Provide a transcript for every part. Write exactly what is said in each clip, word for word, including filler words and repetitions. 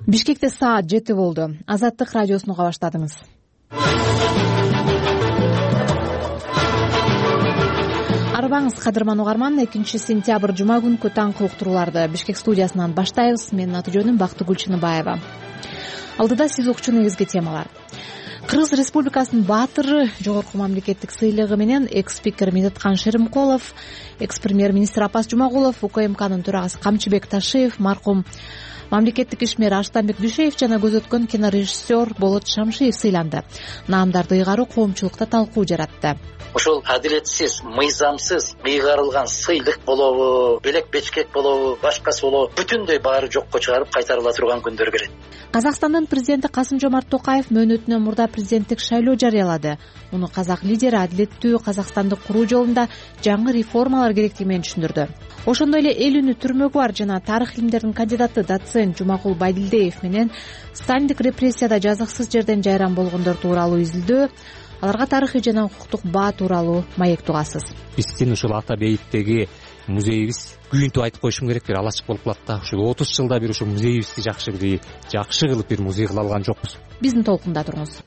Бишкекте саат жети болду. Азаттык радиосун уга баштадыңыз. Арбаңыз кадырман угарман, экинчи сентябрь жума күнкү таңкы уктурууларды Бишкек студиясынан баштайбыз. Менин аты жөнүм Бактыгүл Чыныбаева. Алдыда сиз укчу негизги темалар. Кыргыз Республикасынын баатыры, жогорку мамлекеттик сыйлыгы менен экс-спикер Медеткан Шеримкулов, экс-премьер-министр Апас Жумагулов, УКМКнын төрагасы Камчыбек Ташиев, маркум мамлекеттик ишмер Арыстанбек Дүйшеев жана көзөткөн кинорежиссер Болот Шамшиев сыйланды. Наамдарды ыйгаруу коомчулукта талкуу жаратты. Ушул адилетсиз, мыйзамсыз ыйгарылган сыйлык болобу, белек бечкек болобу, башкасы болобу, бүтүндөй баары жокко чыгарып кайтарыла турган күндөр келет. Казакстандын президенти Касым-Жомарт Токаев мөөнөтүнөн мурда президенттик шайлоо жарыялады. Муну казак лидери адилеттүү Казакстанды куруу жолунда жаңы реформалар керектиги менен түшүндүрдү. Ошондой эле эл үнү түрмөгү бар жана тарых илимдеринин кандидаты доцент Жумакул Байдилдеев менен сталиндик репрессияда жазыксыз жерден жайран болгондор тууралуу изилдөө, аларга тарыхый жана укуктук баа тууралуу маек тугасыз. Биздин ушул Ата бейиттеги музейибиз күйүнтүп айтып коюшум керек, бир алачык болуп калат да. Ушул отуз жылда бир ушул музейибизди жакшы бир жакшы кылып бир музей кыла алган жокпуз. Биздин толкунда туруңуз.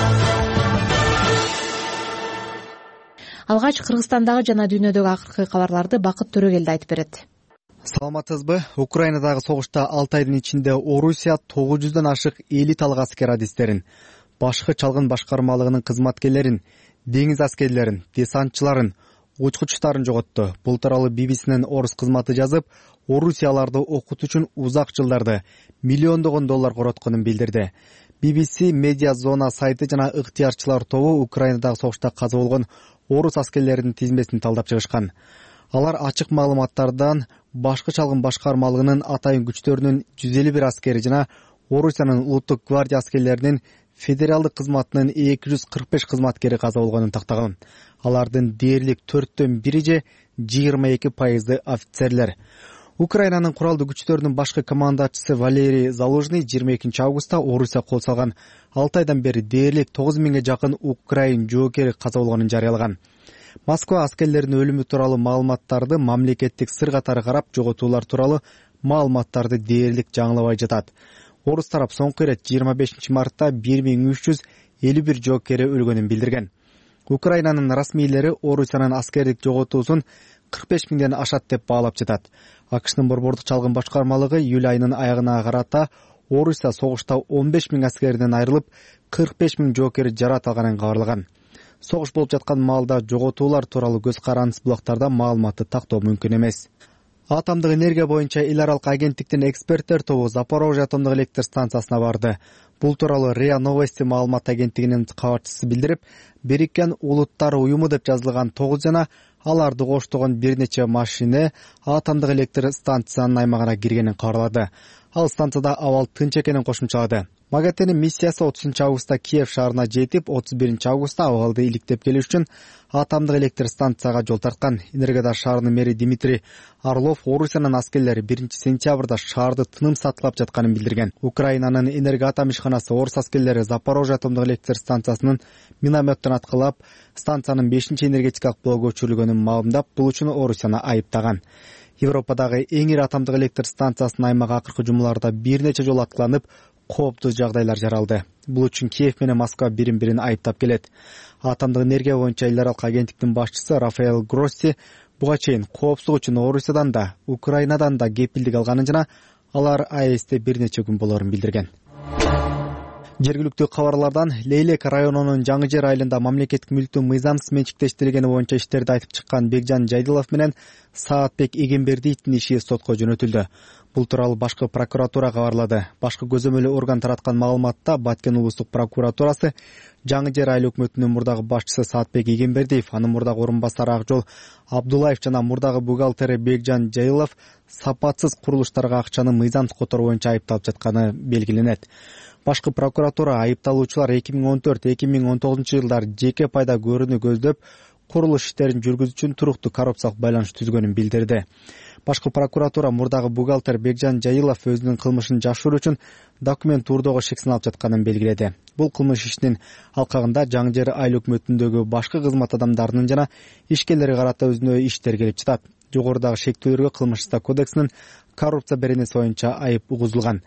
Алгач Кыргызстандагы жана дүйнөдөгү акыркы кабарларды Бакыт Төрөгелди айтып берет. Саламатсызбы? Украинадагы согушта алты айдын ичинде Орусия тогуз жүздөн ашык элиталык аскер адистерин, башкы чалгын башкармалыгынын кызматкерлерин, деңиз аскерлерин, десантчыларын, учкучтарын жоготту. Бул тууралуу би би синин орус кызматы жазып, Орусияларды окутуу үчүн узак жылдарды миллиондогон доллар коротконун билдирди. би би си медиа зона сайты жана ыктыярчылар тобу Украинадагы согушта каза болгон орус аскерлеринин тизмесин талдап чыгышкан. Алар ачык маалыматтардан башкы чалгын башкармалыгынын атайын күчтөрүнүн жүз элүү бир аскери жана Орусиянын улуттук гвардия аскерлеринин федералдык кызматынын эки жүз кырк беш кызматкери каза болгонун тактаган. Алардын дээрлик төрттөн бири же жыйырма эки пайызы офицерлер. Украинанын куралдуу күчтөрүнүн башкы командачысы Валерий Залужный жыйырма экинчи августта Орусия кол салган алты айдан бери дээрлик тогуз миңге жакын украин жоокери каза болгонун жарыялаган. Москва аскерлеринин өлүмү тууралуу маалыматтарды мамлекеттик сыр катары карап, жоготуулар тууралуу маалыматтарды дээрлик жаңылабай жатат. Орус тарап соңку ирет жыйырма бешинчи мартта бир миң үч жүз элүү бир жоокери өлгөнүн билдирген. Украинанын расмийлери Орусиянын аскердик жоготуусун кырк беш миңден ашат деп баалап жатат. АКШнын борбордук чалгын башкармалыгы июль айынын аягына карата Орусия согушта он беш миң аскерден айрылып, кырк беш миң жоокери жарат алганын кабарлаган. Согуш болуп жаткан маалда жоготуулар тууралуу көз карандысыз булактарда маалыматты тактоо мүмкүн эмес. Атомдук энергия боюнча эл аралык агенттиктин эксперттер тобу Запорожье атомдук электр станциясына барды. Бул тууралуу РИА Новости маалымат агенттигинин кабарчысы билдирип, Бириккен Улуттар уюму деп жазылган тогуз жана аларды коштогон бир нече машина атомдук электр станциянын аймагына киргенин кабарлады. Ал станцияда абал тынч экенин кошумчалады. МАГАТЭнин миссиясы отузунчу августта Киев шаарына жетип, отуз биринчи августта абалды иликтеп келиш үчүн атомдук электр станцияга жол тарткан. Энергодар шаарынын мэри Дмитрий Орлов Орусиянын аскерлери биринчи сентябрда шаарды тыным сатылап жатканын билдирген. Украинанын энергоатом ишканасы орус аскерлери Запорожье атомдук электр станциясынын минометтон аткылап, станциянын бешинчи энергетикалык блогу өчүрүлгөнүн маалымдап, бул үчүн Орусияны айыптаган. Европадагы эң ири атомдук электр станциясынын аймагы акыркы жумаларда бир нече жолу аткыланып, кооптуу жагдайлар жаралды. Бул үчүн Киев менен Москва бирин-бирин айыптап келет. Атомдук энергия боюнча эл аралык агенттиктин башчысы Рафаэл Гросси буга чейин коопсуздук үчүн Орусиядан да, Украинадан да кепилдик алганын жана алар А Э Сте бир нече күн болорун билдирген. Жергиликтүү кабарлардан Лейлек районунун Жаңы Жер айылында мамлекеттик мүлктү мыйзамсыз менчиктештиргени боюнча иштерди айтып чыккан Бекжан Жайдылов менен Саатбек Эгембердиевдин иши сотко жөнөтүлдү. Бул тууралуу башкы прокуратура кабарлады. Башкы көзөмөлү орган тараткан маалыматта Баткен облустук прокуратурасы Жаңы Жер айыл өкмөтүнүн мурдагы башчысы Саатбек Эгембердиев, анын мурдагы орун басары Акжол Абдулаев жана мурдагы бухгалтери Бекжан Жайдылов сапатсыз курулуштарга акчаны мыйзамсыз которуу боюнча айыпталып жатканы белгиленет. Башкы прокуратура айыпталуучулар эки миң он төрт эки миң он тогузунчу жылдары жеке пайда көрүүнү көздөп курулуш иштерин жүргүзүү үчүн туруктуу коррупциялык байланыш түзгөнүн билдирди. Башкы прокуратура мурдагы бухгалтер Бекжан Жайдылов өзүнүн кылмышын жашыруу үчүн документ турдоого шек сыналып жатканын белгиледи. Бул кылмыш ишинин алкагында Жаңы Жер айыл өкмөтүндөгү башкы кызмат адамдарынын жана ишкерлерге карата өзүнө иштер келип жатат. Жогорудагы шектүүлөргө Кылмыш иши кодексинин коррупция беренеси боюнча айып угузулган.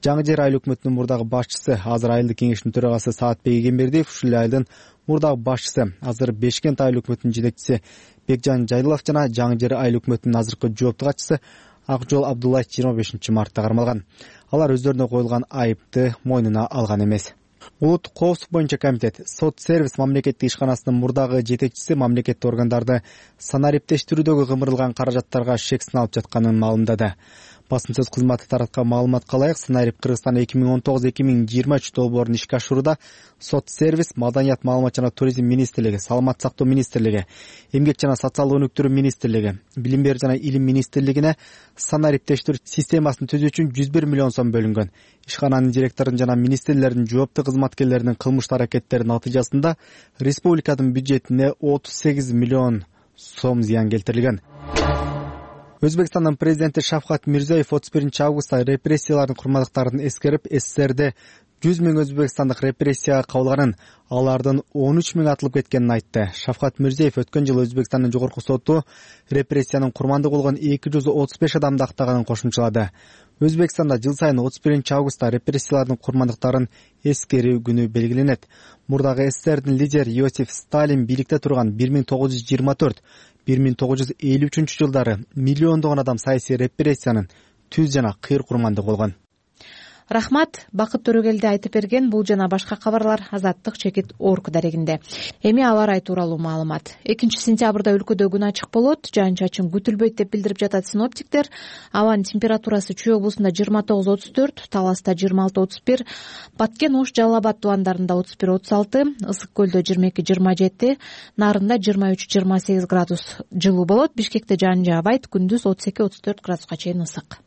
Жаңы Жер айыл өкмөтүнүн мурдагы башчысы, азыр айылдык кеңештин төрагасы Саатбек Эгембердиев, ушул эле айылдын мурдагы башчысы, азыр Бешкент айыл өкмөтүнүн жетекчиси Бекжан Жайлылов жана Жаңы Жер айыл өкмөтүнүн азыркы жоопту катчысы Акжол Абдуллаев жыйырма бешинчи мартта кармалган. Алар өздөрүнө коюлган айыпты мойнуна алган эмес. Улуттук коопсуздук боюнча комитет Сот сервис мамлекеттик ишканасынын мурдагы жетекчиси мамлекеттик органдарды санариптештирүүдөгү кымырылган каражаттарга шек сыналып жатканын маалымдады. Басым сөз кызматы тараткан маалыматка ылайык, Санарип Кыргызстан эки миң он тогуз эки миң жыйырма үч долбоорун ишке ашырууда Сот сервис, Маданият, маалымат жана туризм министрлиги, Саламат сактоо министрлиги, Эмгек жана социалдык өнүктүрүү министрлиги, Билим берүү жана илим министрлигине санариптештирүү системасын түзүү үчүн жүз бир миллион сом бөлүнгөн. Ишкананын директорунун жана министрлердин жоопту кызматкерлеринин кылмыштуу аракеттеринин натыйжасында республиканын бюджетине отуз сегиз миллион сом зыян келтирилген. Өзбекстандын президенти Шавкат Мирзиёев отуз биринчи августта репрессиялардын курмандыктарын эскерип, СССРде жүз миң өзбекстандык репрессияга кабылганын, алардын он үч миң атылып кеткенин айтты. Шавкат Мирзиёев өткөн жылы Өзбекстандын жогорку соту репрессиянын курмандыгы болгон эки жүз отуз беш адамды актаганын кошумчалады. Өзбекстанда жыл сайын отуз биринчи августта репрессиялардын курмандыктарын эскерүү күнү белгиленет. Мурдагы СССРдин лидери Иосиф Сталин бийликте турган бир миң тогуз жүз жыйырма төрт — бир миң тогуз жүз элүү үчүнчү жылдары миллиондогон адам саясий репрессиянын түз жана кыйыр курмандыгы болгон. Рахмат, Бакыт Төрөгелди айтып берген бул жана башка кабарлар Азаттык чекит Орг дарегинде. Эми аба ырайы тууралуу маалымат. экинчи сентябрда өлкөдө күн ачык болот, жаан-чачын күтүлбөйт деп билдирип жатат синоптиктер. Абанын температурасы Чүй облусунда жыйырма тогуз отуз төрт, Таласта жыйырма алты отуз бир, Баткен, Ош, Жалал Абад тубандарында отуз бир отуз алты, Ысык көлдө жыйырма эки жыйырма жети, Нарында жыйырма үч жыйырма сегиз градус жылуу болот. Бишкекте жаан жаабайт, күндүз отуз эки отуз төрт градуска чейин ысык.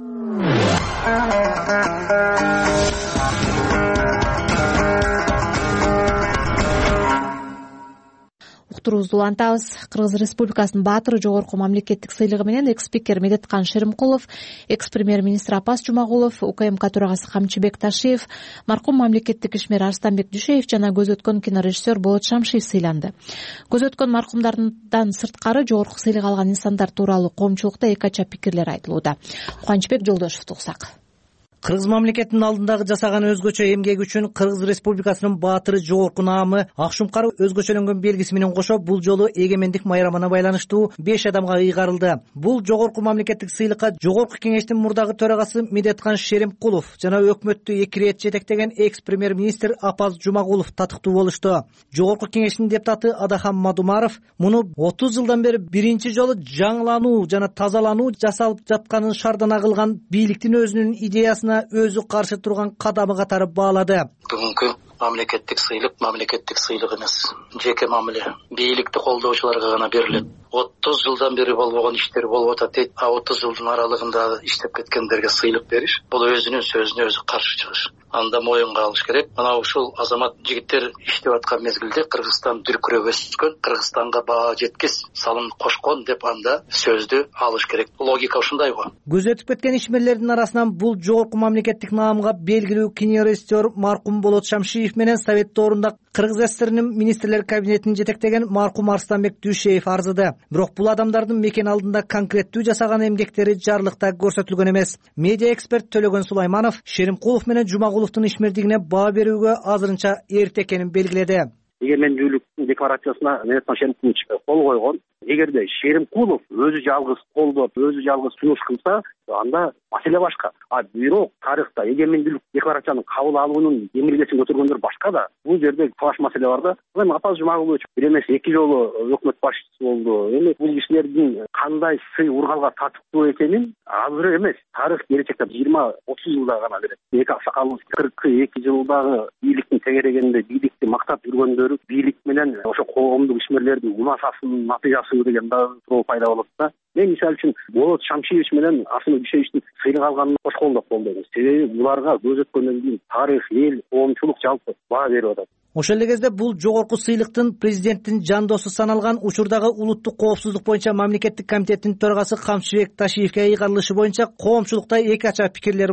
Уктуруубузду улантабыз. Кыргыз Республикасынын баатыры жогорку мамлекеттик сыйлыгы менен экс-спикер Медеткан Шеримкулов, экс-премьер-министр Апас Жумагулов, УКМК төрагасы Камчыбек Ташиев, маркум мамлекеттик ишмер Арстанбек Дүйшеев жана көз өткөн кинорежиссер Болот Шамшиев сыйланды. Көз өткөн маркумдардан сырткары жогорку сыйлык алган инсандар тууралуу коомчулукта эки ача пикирлер айтылууда. Кубанычбек Жолдошевду уктсак. Кыргыз мамлекетинин алдындагы жасаган өзгөчө эмгеги үчүн Кыргыз Республикасынын баатыры жогорку наамы Акшумкар өзгөчөлөнгөн белгиси менен кошо бул жолу эгемендик майрамына байланыштуу беш адамга ыйгарылды. Бул жогорку мамлекеттик сыйлыкка жогорку кеңештин мурдагы төрагасы Медеткан Шеримкулов жана өкмөттү эки ирет жетектеген экс-премьер-министр Апаз Жумагулов татыктуу болушту. Жогорку кеңештин депутаты Адахам Мадумаров муну отуз жылдан бери биринчи жолу жаңылануу жана тазалануу жасалып жатканын шардана кылган бийликтин өзүнүн идеясына өзү каршы турган кадамы катары баалады. Бүгүнкү мамлекеттик сыйлык мамлекеттик сыйлык эмес, жеке мамиле. Бийликти колдоочуларга гана берилет. отуз жылдан бери болбогон иштер болуп атат дейт. А отуз жылдын аралыгында иштеп кеткендерге сыйлык бериш бул өзүнүн сөзүнө өзү каршы чыгыш. Анда моюнга алыш керек. Мына ушул азамат жигиттер иштеп аткан мезгилде Кыргызстан дүркүрөп өскөн, Кыргызстанга баа жеткис, салым кошкон деп анда сөздү алыш керек. Логика ушундай го. Көз өтүп кеткен ишмерлердин арасынан бул жогорку мамлекеттик наамга белгилүү кинорежиссер маркум Болот Шамшиев менен Совет доорунда Кыргыз СССРинин министрлер кабинетин жетектеген маркум Арстанбек Дүйшеев арзыды. Бирок бул адамдардын мекен алдында конкреттүү жасаган эмгектери жарлыкта көрсөтүлгөн эмес. Медиа эксперт Төлөгөн Сулайманов Шеримкулов менен Жумагуловдун ишмердигине баа берүүгө азырынча эрте экенин белгиледи. Эгемендүүлүктүн декларациясына Медеткан Шеримкулов кол койгон. Эгерде Шеримкулов өзү жалгыз колдоп, өзү жалгыз сунуш кылса, анда маселе башка. А бирок тарыхта эгемендүүлүк декларацияны кабыл алуунун эмгилесин көтөргөндөр башка да. Бул жерде талаш маселе бар да. Эми Апаз Жумагулович бир эмес эки жолу өкмөт башчысы болду. Эми бул кишилердин кандай сый ургалга татыктуу экенин азыр эмес, тарых келечекте жыйырма отуз жылда гана берет. Эки аксакалыбыз кырк эки жылдагы бийликтин тегерегенде бийликти мактап жүргөндөрү бийлик менен ошо коомдук ишмерлердин унасасынын натыйжасы деген да суроо пайда болот да. Мен мисалы үчүн Болот Шамшиевич менен Арстанбек Дүйшеевичтин сыйлык алганын кош колдоп болдум. Себеби буларга көз өткөндөн кийин тарых, эл, коомчулук жалпы баа берип атат. Ошол эле кезде бул жогорку сыйлыктын президенттин жан досу саналган учурдагы улуттук коопсуздук боюнча мамлекеттик комитеттин төрагасы Камчыбек Ташиевке ыйгарылышы боюнча коомчулукта эки ача пикирлер бар.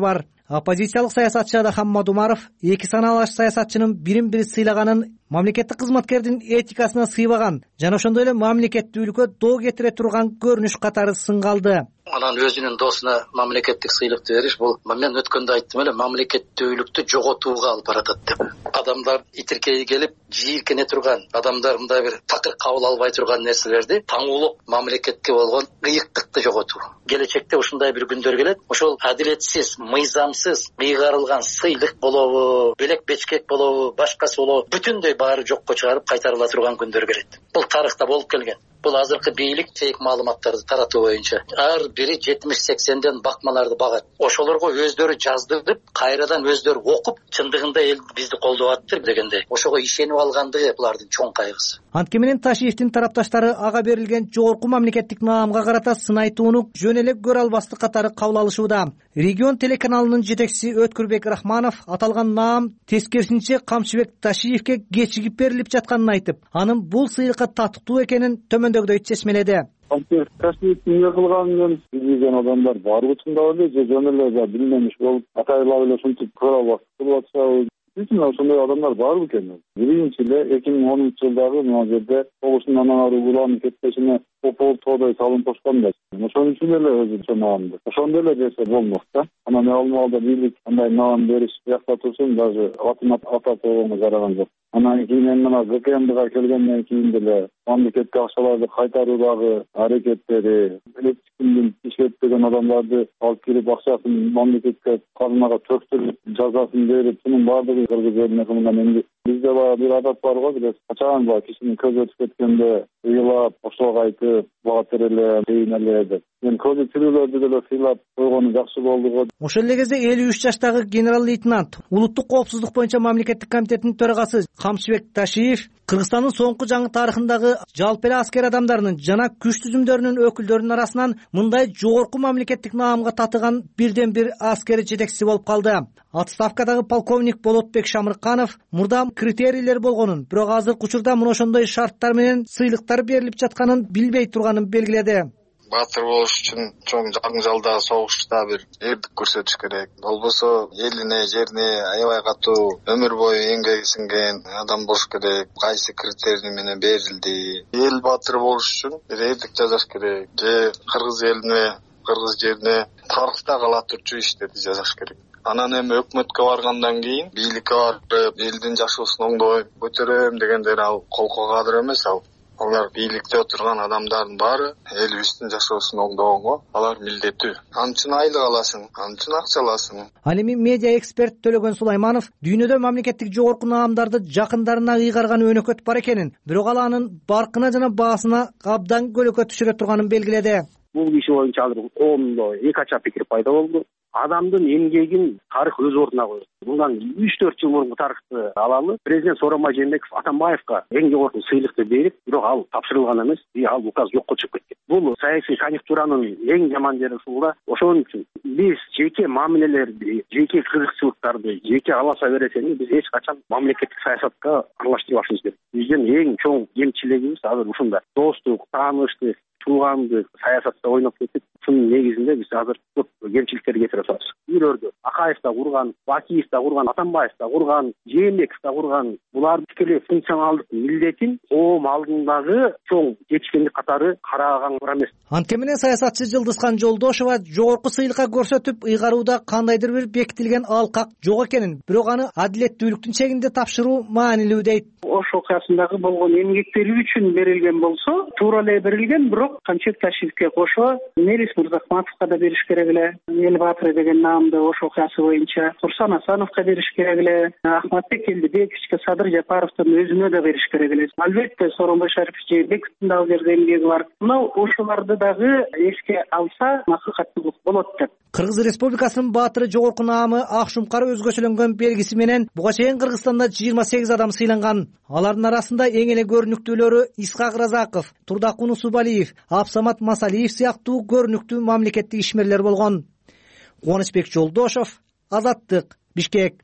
Оппозициялык саясатчы Адахам Мадумаров эки саналуу саясатчынын бирин бири сыйлаганын мамлекеттик кызматкердин этикасына сыйбаган жана ошондой эле мамлекеттүүлүккө доо кетире турган көрүнүш катары сынга алды. Анан өзүнүн досуна мамлекеттик сыйлыкты бериш бул мен өткөндө айттым эле, мамлекеттүүлүктү жоготууга алып баратат деп. Адамдар итиркей келип жийиркене турган, адамдар мындай бир такыр кабыл албай турган нерселерди таңуулук мамлекетке болгон ыйыктыкты жоготуу. Келечекте ушундай бир күндөр келет. Ошол адилетсиз, мыйзамсыз кыйгарылган сыйлык болобу, белек бечкек болобу, башкасы болобу, бүтүндөй баары жокко чыгарып кайтарыла турган күндөр келет. Бул тарыхта болуп келген. Бул азыркы бийлик фейк маалыматтарды таратуу боюнча ар бири жетимиш сексенден бакмаларды багат. Ошолорго өздөрү жаздырып, кайрадан өздөрү окуп, чындыгында эл бизди колдоп атты дегенде, ошого ишенип алгандыгы булардын чоң кайгысы. Анткени менен Ташиевдин тарапташтары ага берилген жогорку мамлекеттик наамга карата сын айтууну жөн эле көрө албастык катары кабыл алышууда. Регион телеканалынын жетекчиси Өткүрбек Рахманов аталган наам тескерисинче Камчыбек Ташиевке кечигип берилип жатканын айтып, анын бул сыйлыкка татыктуу экенин төмөндөгүдөй чечмеледи. Ташиевдин эмне кылганын билген адамдар барбы чындап эле же жөн эле билмемиш болуп атайлап эле ушинтип көрө албастык кылып атышабы? Чын ошондой адамдар барбы экен? Биринчи эле эки миң онунчу жылдагы мына жерде тогузунан ары уланып кетпешине попол тоодой салым кошкон да. Ошон үчүн эле өзү наамды. Ошондой эле берсе болмок да. Анан алмалда бийлик кандай наам бериш биякта турсун, даже атын атап койгонго жараган жок. Анан кийин мына ГКМдга келгенден кийин деле мамлекетке акчаларды кайтаруудагы аракеттери, электикиндин иштетпеген адамдарды алып келип акчасын мамлекетке, казынага төктүрүп, жазасын берип, мунун баардыгы кыргыз элине кылган. Эмне бизде баягы бир адат бар го, билесиз, качан баягы кишинин көзү өтүп кеткенде ыйлап, ошого айтып, баатыр эле, дейин эле деп. Мен көзү тирүүлөрдү деле сыйлап койгону жакшы болду го. Ошол эле кезде элүү үч жаштагы генерал-лейтенант, улуттук коопсуздук боюнча мамлекеттик комитетинин төрагасы Камчыбек Ташиев Кыргызстандын соңку жаңы тарыхындагы жалпы эле аскер адамдарынын жана күч түзүмдөрүнүн өкүлдөрүнүн арасынан мындай жогорку мамлекеттик наамга татыган бирден бир аскер жетекчиси болуп калды. Отставкадагы полковник Болотбек Шамырканов мурда критерийлер болгонун, бирок азыркы учурда мына ошондой шарттар менен сыйлыктар берилип жатканын билбей турганын белгиледи. Баатыр болуш үчүн чоң жаңы жалдагы согушта бир эрдик көрсөтүш керек. Болбосо элине, жерине аябай катуу өмүр бою эмгеги сиңген адам болуш керек. Кайсы критерий менен берилди? Эл баатыры болуш үчүн бир эрдик жасаш керек. Же кыргыз элине, кыргыз жерине тарыхта кала турчу иштерди жасаш керек. Анан эми өкмөткө баргандан кийин бийликке барып, элдин жашоосун оңдойм, көтөрөм дегендер ал колго кадыр эмес ал. Алар бийликте отурган адамдардын баары элибиздин жашоосун оңдогонго алар милдеттүү. Ал үчүн айлык аласың, ал үчүн акча аласың. Ал эми медиа эксперт Төлөгөн Сулайманов дүйнөдө мамлекеттик жогорку наамдарды жакындарына ыйгарган өнөкөт бар экенин, бирок ал анын баркына жана баасына абдан көлөкө түшүрө турганын белгиледи. Бул киши боюнча азыр коомдо эки ача пикир пайда болду. Адамдын эмгегин тарых өз ордуна койду. Мындан үч төрт жыл мурунку тарыхты алалы. Президент Сооронбай Жээнбеков Атамбаевка эң жогорку сыйлыкты берип, бирок ал тапшырылган эмес, ал указ жокко чыгып кеткен. Бул саясий конъюнктуранын эң жаман жери ушул да. Ошон үчүн биз жеке мамилелерди, жеке кызыкчылыктарды, жеке аласа бересени биз эч качан мамлекеттик саясатка аралаштырбашыбыз керек. Биздин эң чоң кемчилигибиз азыр ушунда. Достук, тааныштык, туугандык саясатта ойноп кетип, ушунун негизинде биз азыр көп кемчиликтерди кетирип атабыз. Үйлөрдү Акаев да курган, Бакиев да курган, Атамбаев да курган, Жээнбеков да курган. Булар тикелей функционалдык милдетин коом алдындагы чоң жетишкендик катары караган эмес. Анткени менен саясатчы Жылдызхан Жолдошова жогорку сыйлыкка көрсөтүп ыйгарууда кандайдыр бир бекитилген алкак жок экенин, бирок аны адилеттүүлүктүн чегинде тапшыруу маанилүү дейт. Ош окуясындагы болгон эмгектери үчүн берилген болсо, туура эле берилген, бирок Камчыбек Ташиевке кошо Мелис Мырзахматовго да бериш керек эле. Эл баатыры деген наамды Ош окуясы боюнча Турсан Асановго бериш керек эле. Ахматбек Элдибековичке, Садыр Жапаровдун өзүнө да бериш керек эле. Албетте Сооронбай Шарипович Жээнбековдун дагы жерде эмгеги бар. Мына ошоларды дагы эске алса максаттуу болот деп. Кыргыз Республикасынын баатыры жогорку наамы ак шумкары өзгөчөлөнгөн белгиси менен буга чейин Кыргызстанда жыйырма сегиз адам сыйланган. Алардын арасында эң эле көрүнүктүүлөрү Исхак Разаков, Турдакун Усубалиев, Абсамат Масалиев сыяктуу көрүнүктүү мамлекеттик ишмерлер болгон. Кубанычбек Жолдошов, Азаттык, Бишкек.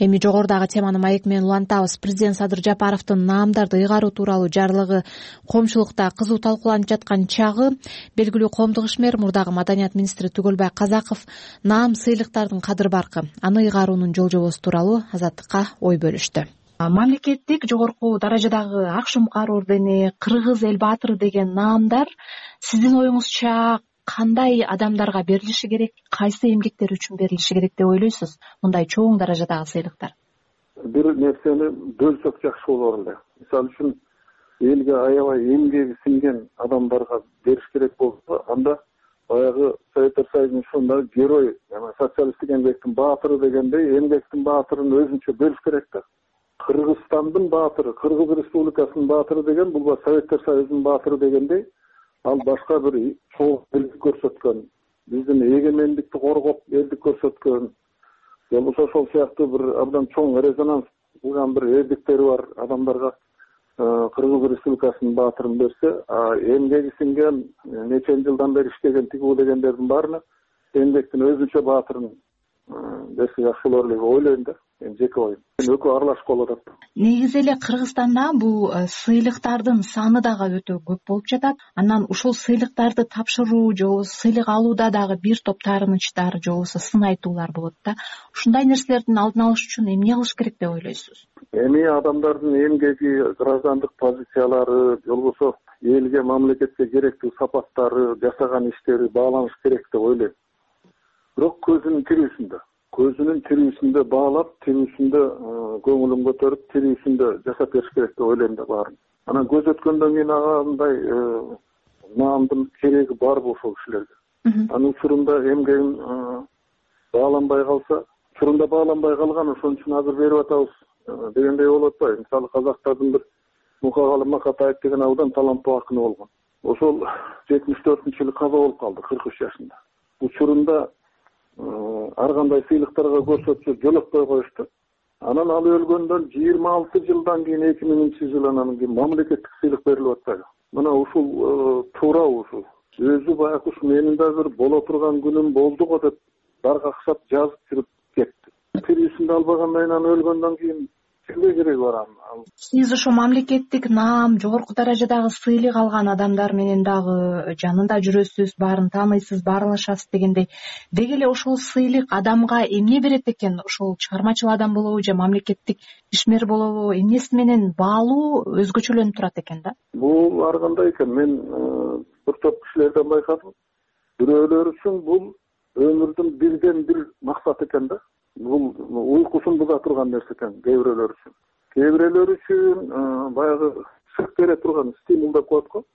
эми жогорудагы теманы маек менен улантабыз. Президент Садыр Жапаровдун наамдарды ыйгаруу тууралуу жарлыгы коомчулукта кызуу талкууланып жаткан чагы белгилүү коомдук ишмер, мурдагы маданият министри Түгөлбай Казаков наам сыйлыктардын кадыр баркы, аны ыйгаруунун жол жобосу тууралуу Азаттыкка ой бөлүштү. Мамлекеттик жогорку даражадагы Акшумкар ордени, Кыргыз эл баатыры деген наамдар сиздин оюңузча кандай адамдарга берилиши керек, кайсы эмгектер үчүн берилиши керек деп ойлойсуз? Мындай чоң даражадагы сыйлыктар. Бир нерсени бөлсөк жакшы болор эле. Мисалы үчүн элге аябай эмгеги сиңген адамдарга бериш керек болсо, анда баягы Советтер Союзунун ушундай герой, социалисттик эмгектин баатыры дегендей эмгектин баатырын өзүнчө бөлүш керек да. Кыргызстандын баатыры, Кыргыз Республикасынын баатыры деген бул Советтер Союзунун баатыры дегендей, ал башка бир чоң элдик көрсөткөн, биздин эгемендикти коргоп элдик көрсөткөн, же болбосо ошол сыяктуу бир абдан чоң резонанс кылган бир эрдиктери бар адамдарга Кыргыз Республикасынын баатырын берсе, эмгеги сиңген, нече жылдан бери иштеген тигүү дегендердин баарына эмгектин өзүнчө баатырын берсе жакшы болор эле деп ойлойм да. Жеке оюм. Экөө аралашып болуп атат. Негизи эле Кыргызстанда бул сыйлыктардын саны дагы өтө көп болуп жатат. Анан ушул сыйлыктарды тапшыруу же болбосо сыйлык алууда дагы бир топ таарынычтар же болбосо сын айтуулар болот да. Ушундай нерселердин алдын алыш үчүн эмне кылыш керек деп ойлойсуз? Эми адамдардын эмгеги, граждандык позициялары, же болбосо элге, мамлекетке керектүү сапаттары, жасаган иштери бааланыш керек деп ойлойм. Бирок көзүнүн тирүүсүндө көзүнүн тирүүсүндө баалап, тирүүсүндө көңүлүн көтөрүп, тирүүсүндө жасап бериш керек деп ойлойм да баарын. Анан көз өткөндөн кийин андай наамдын кереги барбы ошол кишилерге? Анын учурунда эмгегин бааланбай калса, учурунда бааланбай калган, ошон үчүн азыр берип атабыз дегендей болуп атпайбы? Мисалы казактардын бир Мукагалы Макатаев деген абдан таланттуу акыны болгон. Ошол жетимиш төртүнчү жылы каза болуп калды кырк үч жашында. Учурунда ар кандай сыйлыктарга көрсөтсө жолотпой коюшту. Анан ал өлгөндөн жыйырма алты жылдан кийин эки миңинчи жылы анан кийин мамлекеттик сыйлык берилип атпайбы? Мына ушул туурабы ушул? Өзү баягы ушу менин да бир боло турган күнүм болду го деп даргаксап жазып жүрүп кетти. Тирүүсүндө албагандан кийин анан өлгөндөн кийин кимге кереги бар анын? Сиз ошо мамлекеттик наам, жогорку даражадагы сыйлык алган адамдар менен дагы жанында жүрөсүз, баарын тааныйсыз, баарлашасыз дегендей. Деги эле ошол сыйлык адамга эмне берет экен? Ошол чыгармачыл адам болобу же мамлекеттик ишмер болобу? Эмнеси менен баалуу өзгөчөлөнүп турат экен да? Бул ар кандай экен? Мен бир топ кишилерден байкадым. Бирөөлөр үчүн бул өмүрдүн бирден бир максаты экен да. Бул уйкусун буза турган нерсе экен кээ бирөөлөр үчүн. Кээ бирөөлөр үчүн баягы сырт бере турган стимул деп коет го.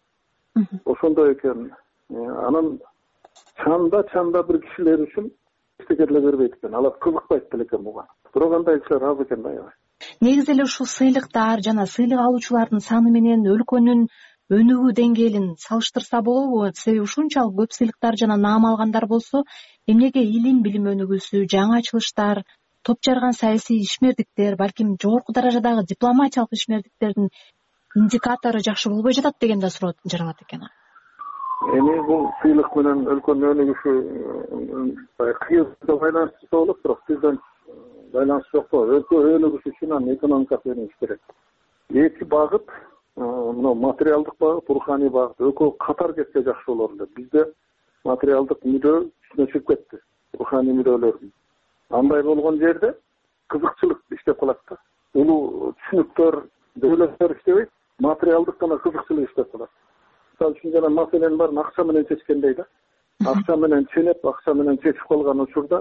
Ошондой экен. Анан чанда чанда бир кишилер үчүн эчтекере бербейт экен. Алар кызыкпайт деле экен буга. Бирок андай кишилер аз экен да. Негизи эле ушул сыйлыктар жана сыйлык алуучулардын саны менен өлкөнүн өнүгүү деңгээлин салыштырса болобу? Себеби ушунчалык көп сыйлыктар жана наам алгандар болсо, эмнеге илим билим өнүгүүсү, жаңы ачылыштар, топ жарган саясий ишмердиктер, балким жогорку даражадагы дипломатиялык ишмердиктердин индикатору жакшы болбой жатат деген да суроо жаралат экен. Эми бул сыйлык менен өлкөнүн өнүгүшү кыйынчылыкка байланыштуу болот, бирок бизден байланышы жок го. Өлкө өнүгүш үчүн анын экономикасы өнүгүш керек. Эки багыт, мына материалдык багыт, руханий багыт экөө катар кетсе жакшы болор эле. Бизде материалдык мүдөө үстүнө чыгып кетти, руханий мүдөлөрдүн. Андай болгон жерде кызыкчылык иштеп калат да. Улуу түшүнүктөр, дөөлөттөр иштебейт, материалдык гана кызыкчылык иштеп калат. Мисалы үчүн жана маселени баарын акча менен чечкендей да. Акча менен ченеп, акча менен чечип калган учурда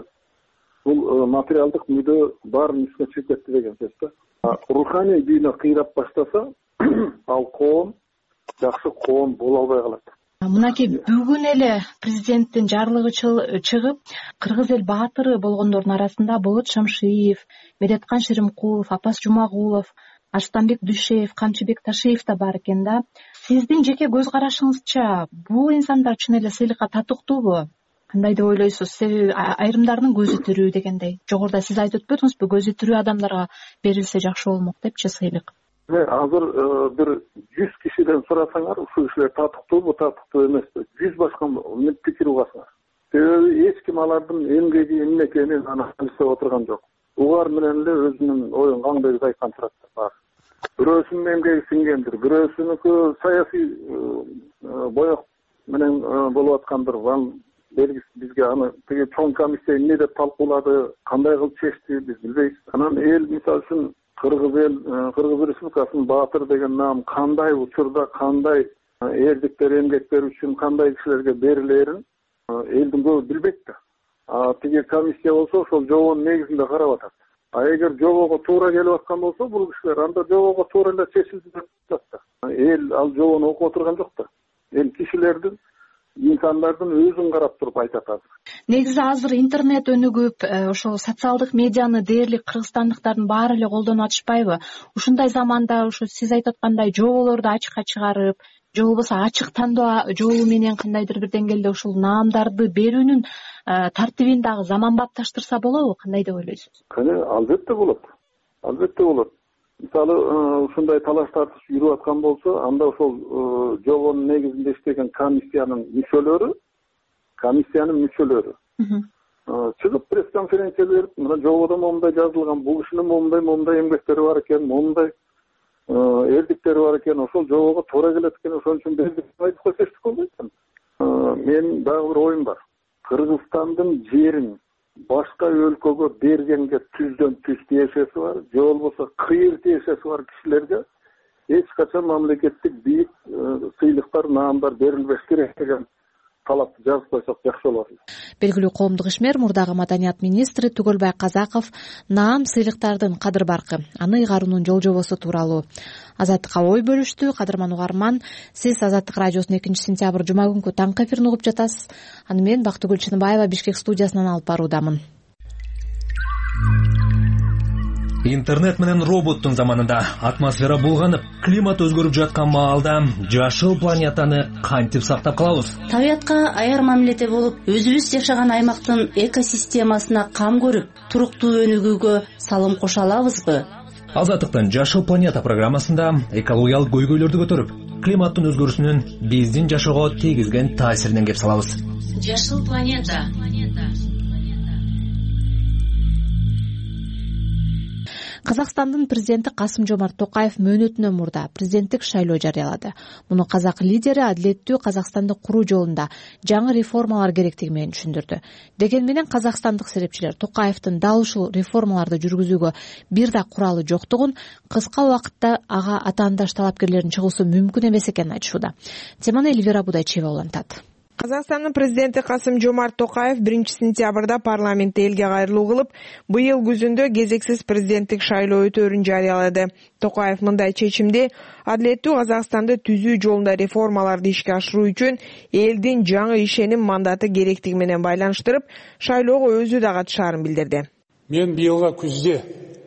бул материалдык мүдөө баарын үстүнө чыгып кетти деген сөз да. Руханий дүйнө кыйрап баштаса, ал коом жакшы коом боло албай калат. Мынакей бүгүн эле президенттин жарлыгы чыгып, Кыргыз эл баатыры болгондордун арасында Болот Шамшиев, Медеткан Шеримкулов, Апас Жумагулов, Арстанбек Дүйшеев, Камчыбек Ташиев да бар экен да. Сиздин жеке көз карашыңызча бул инсандар чын эле сыйлыкка татыктуубу? Кандай деп ойлойсуз? Себеби айрымдардын көзү тирүү дегендей. Жогоруда сиз айтып өтпөдүңүзбү, көзү тирүү адамдарга берилсе жакшы болмок депчи сыйлык. Азыр бир жүз кишиден сурасаңар, ушул кишилер татыктуубу, татыктуу эмеспи? жүз башка пикир угасыңар. Себеби эч ким алардын эмгеги эмне экенин анализдеп отурган жок. угар менен эле өзүнүн оюн каңдайбыз айткан турат. Бирөөсүнүн эмгеги сиңгендир, бирөөсүнүкү саясий боек менен болуп аткандыр. Белгиси бизге аны тиги чоң комиссия эмне деп талкуулады, кандай кылып чечти, биз билбейбиз. Анан эл мисалы үчүн Кыргыз эл, Кыргыз Республикасынын баатыр деген наам кандай учурда, кандай эрдиктер, эмгектер үчүн кандай кишилерге берилерин элдин көбү билбейт да. А тиги комиссия болсо ошол жобонун негизинде карап атат. А эгер жобого туура келип аткан болсо бул кишилер анда жобого туура эле чечилди деп атат да. Эл ал жобону окуп отурган жок да. Эл кишилердин, инсандардын өзүн карап туруп айтат азыр. Негизи азыр интернет өнүгүп, ошол социалдык медианы дээрлик кыргызстандыктардын баары эле колдонуп атышпайбы? Ушундай заманда ушу сиз айтып аткандай жоболорду ачыкка чыгарып, же болбосо ачык тандоо жолу менен кандайдыр бир деңгээлде ушул наамдарды берүүнүн тартибин дагы заманбапташтырса болобу? Кандай деп ойлойсуз? Кане, албетте болот. Албетте болот. Мисалы, ушундай талаш тартыш жүрүп аткан болсо, анда ошол жобонун негизинде иштеген комиссиянын мүчөлөрү, комиссиянын мүчөлөрү чыгып пресс-конференция берип, мына жободо момундай жазылган, бул кишинин момундай момундай эмгектери бар экен, момундай эрдиктери бар экен, ошол жобого туура келет экен, ошон үчүн бердик айтып койсо эч болбойт. Менин дагы бир оюм бар. Кыргызстандын жерин башка өлкөгө бергенге түздөн түз тиешеси бар, же болбосо кыйыр тиешеси бар кишилерге эч качан мамлекеттик бийик сыйлыктар, наамдар берилбеш керек деген талапты жазып койсок жакшы болот. Белгилүү коомдук ишмер, мурдагы маданият министри Түгөлбай Казаков наам сыйлыктардын кадыр баркы, аны ыйгаруунун жол жобосу тууралуу Азаттыкка ой бөлүштү. Кадырман угарман, сиз Азаттык радиосунун экинчи сентябрь жума күнкү таңкы эфирин угуп жатасыз. Аны мен Бактыгүл Чыныбаева Бишкек студиясынан алып баруудамын. Интернет менен роботтун заманында атмосфера булганып, климат өзгөрүп жаткан маалда жашыл планетаны кантип сактап калабыз? Табиятка аяр мамиледе болуп, өзүбүз жашаган аймактын экосистемасына кам көрүп, туруктуу өнүгүүгө салым кошо алабызбы? Азаттыктын Жашыл планета программасында экологиялык көйгөйлөрдү көтөрүп, климаттын өзгөрүүсүнүн биздин жашоого тийгизген таасиринен кеп салабыз. Жашыл планета. Казакстандын президенти Касым-Жомарт Токаев мөөнөтүнөн мурда президенттик шайлоо жарыялады. Муну казак лидери адилеттүү Казакстанды куруу жолунда жаңы реформалар керектиги менен түшүндүрдү. Деген менен казакстандык серепчилер Токаевдин дал ушул реформаларды жүргүзүүгө бир да куралы жоктугун, кыска убакытта ага атаандаш талапкерлердин чыгуусу мүмкүн эмес экенин айтышууда. Теманы Эльвира Будайчиева улантат. Казакстандын президенти Касым-Жомарт Токаев биринчи сентябрда парламентте элге кайрылуу кылып, быйыл күзүндө кезексиз президенттик шайлоо өтөөрүн жарыялады. Токаев мындай чечимди адилеттүү Казакстанды түзүү жолунда реформаларды ишке ашыруу үчүн элдин жаңы ишеним мандаты керектиги менен байланыштырып, шайлоого өзү да катышаарын билдирди. Мен быйылғы күзде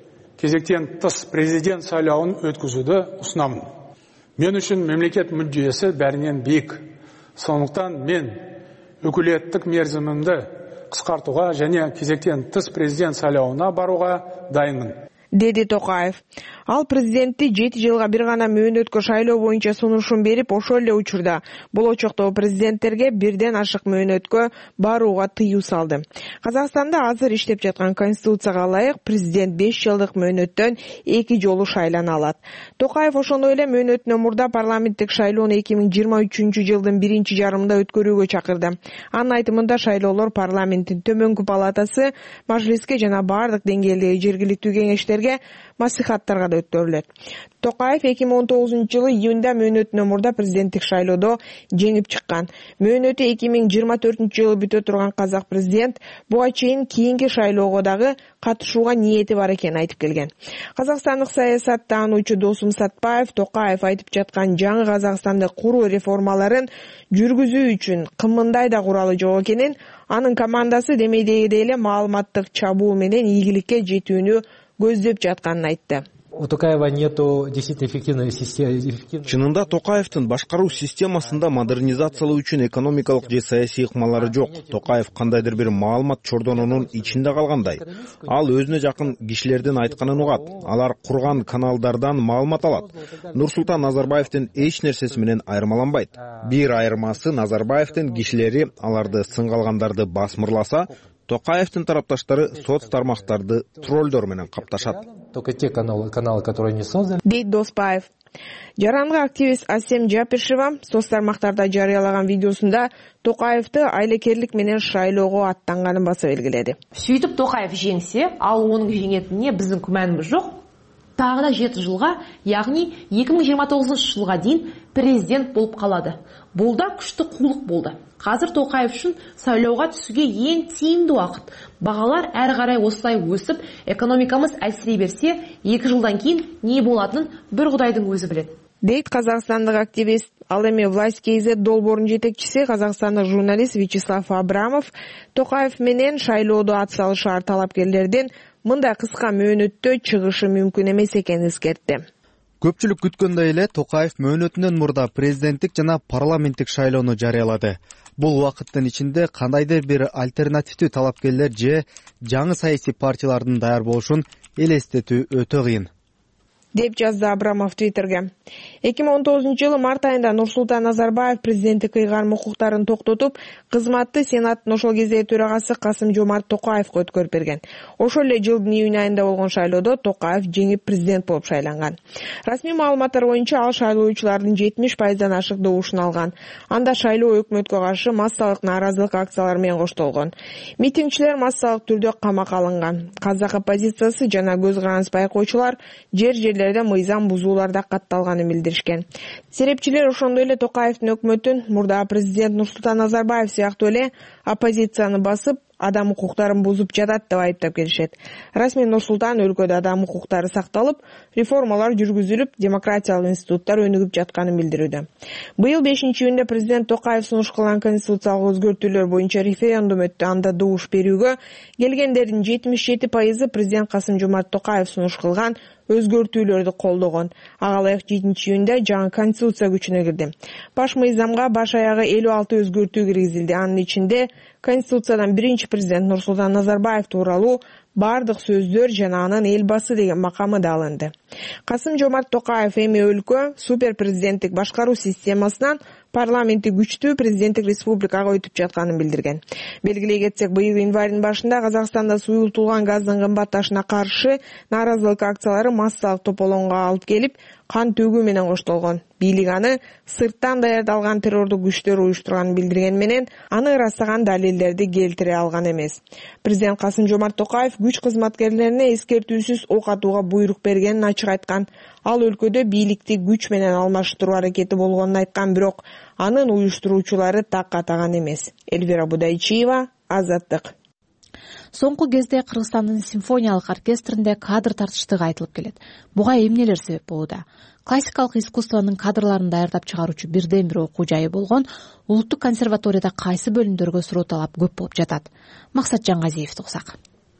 кезектен тыс президент сайлауын өткізуді ұсынамын. Мен үшін мемлекет мүддесі бәрінен биік. Сондықтан мен өкілеттік мерзімімді қысқартуға және кезектен тыс президент сайлауына баруға дайынмын. Деди Токаев. Ал президентти жети жылга бир гана мөөнөткө шайлоо боюнча сунушун берип, ошол эле учурда болочоктогу президенттерге бирден ашык мөөнөткө барууга тыюу салды. Казакстанда азыр иштеп жаткан конституцияга ылайык президент беш жылдык мөөнөттөн эки жолу шайлана алат. Токаев ошондой эле мөөнөтүнөн мурда парламенттик шайлоону эки миң жыйырма үчүнчү жылдын биринчи жарымында өткөрүүгө чакырды. Анын айтымында шайлоолор парламенттин төмөнкү палатасы, мажлиске жана бардык деңгээлдеги жергиликтүү кеңештерге, маслихаттарга да өткөрүлөт. Токаев эки миң он тогузунчу жылы июнда мөөнөтүнөн мурда президенттик шайлоодо жеңип чыккан. Мөөнөтү эки миң жыйырма төртүнчү жылы бүтө турган казак президент буга чейин кийинки шайлоого дагы катышууга ниети бар экенин айтып келген. Казакстандык саясат таануучу Досум Сатпаев Токаев айтып жаткан жаңы Казакстанды куруу реформаларын жүргүзүү үчүн кымындай да куралы жок экенин, анын командасы демейдегидей эле маалыматтык чабуу менен ийгиликке жетүүнү көздөп жатканын айтты. У Токаева нету действительно эффективной системы. Чынында Токаевдин башкаруу системасында модернизациялоо үчүн экономикалык же саясий ыкмалары жок. Токаев кандайдыр бир маалымат чордонунун ичинде калгандай. Ал өзүнө жакын кишилердин айтканын угат. Алар курган каналдардан маалымат алат. Нурсултан Назарбаевдин эч нерсеси менен айырмаланбайт. Бир айырмасы Назарбаевдин кишилери аларды сынгалгандарды басмырласа, Токаевдин тарапташтары соц тармактарды троллдор менен капташат. Только те каналы, каналы, которые не созданы. Дейт Доспаев. Жаранга активист Асем Жапишева соц тармактарда жарыялаган видеосунда Токаевди айлекерлик менен шайлоого аттанганын баса белгиледи. Сөйтүп Токаев жеңсе, ал онун жеңетине биздин күмөнүбүз жок. Тағы да жеті жылға, яғни екі мың жиырма тоғызыншы жылға дейін президент болып қалады. Бұл да күшті қулық болды. Қазір Тоқаев үшін сайлауға түсуге ең тиімді уақыт. Бағалар әрі қарай осылай өсіп, экономикамыз әлсірей берсе, екі жылдан кейін не болатынын бір Құдайдың өзі біледі. Дейт казакстандык активист. Ал эми власть kz долбоордун жетекчиси казакстандык журналист Вячеслав Абрамов Токаев менен шайлоодо атсалышаар талапкерлердин мындай кыска мөөнөттө чыгышы мүмкүн эмес экенин эскертти. Көпчүлүк күткөндөй эле Токаев мөөнөтүнөн мурда президенттик жана парламенттик шайлоону жарыялады. Бул убакыттын ичинде кандайдыр бир альтернативдүү талапкерлер же жаңы саясий партиялардын даяр болушун элестетүү өтө кыйын, деп жазды Абрамов Твиттерге. эки миң он тогузунчу жылы март айында Нурсултан Назарбаев президенттик кыйгарым укуктарын токтотуп, кызматты Сенаттын ошол кездеги төрагасы Касым Жомарт Токаевге өткөрүп берген. Ошол эле жылдын июнь айында болгон шайлоодо Токаев жеңип президент болуп шайланган. Расмий маалыматтар боюнча ал шайлоочулардын жетимиш пайыздан ашык добушун алган. Анда шайлоо өкмөткө каршы массалык нааразылык акциялары менен коштолгон. Митингчилер массалык түрдө камакка алынган. Казак оппозициясы жана көз караныс байкоочулар жер жерлерде мыйзам бузууларда катталганын билдиришкен. Серепчилер ошондой эле Токаевдин өкмөтүн мурда президент Нурсултан Назарбаев сыяктуу эле оппозицияны басып, адам укуктарын бузуп жатат деп айыптап келишет. Расмий Нурсултан өлкөдө адам укуктары сакталып, реформалар жүргүзүлүп, демократиялык институттар өнүгүп жатканын билдирүүдө. Быйыл бешинчи июнда президент Токаев сунуш кылган конституциялык өзгөртүүлөр боюнча референдум өттү. Анда добуш берүүгө келгендердин жетимиш жети пайызы президент Касым Жомарт Токаев сунуш кылган өзгөртүүлөрдү колдогон. Ага ылайык жетинчи июнда жаңы конституция күчүнө кирди. Баш мыйзамга баш аягы элүү алты өзгөртүү киргизилди. Анын ичинде конституциядан биринчи президент Нурсултан Назарбаев тууралуу бардык сөздөр жана анын элбасы деген макамы да алынды. Касым Жомарт Токаев эми өлкө супер президенттик башкаруу системасынан парламенттик күчтүү президенттик республикага өтүп жатканын билдирген. Белгилей кетсек, быйыл январдын башында Казакстанда суюлтулган газдын кымбатташына каршы нааразылык акциялары массалык тополоңго алып келип, кан төгүү менен коштолгон. Бийлик аны сырттан даярдалган террордук күчтөр уюштурганын билдирген менен, аны ырастаган далилдерди келтире алган эмес. Президент Касым Жомарт Токаев күч кызматкерлерине эскертүүсүз ок атууга буйрук бергенин ачык айткан. Ал өлкөдө бийликти күч менен алмаштыруу аракети болгонун айткан, бирок анын уюштуруучулары так атаган эмес. Эльвира Будайчиева, Азаттык. Соңку кезде Кыргызстандын симфониялык оркестринде кадр тартыштыгы айтылып келет. Буга эмнелер себеп болууда? Классикалык искусствонун кадрларын даярдап чыгаруучу бирден бир окуу жайы болгон Улуттук консерваторияда кайсы бөлүмдөргө суроо талап көп болуп жатат? Максат Жаңгазиевди угсак.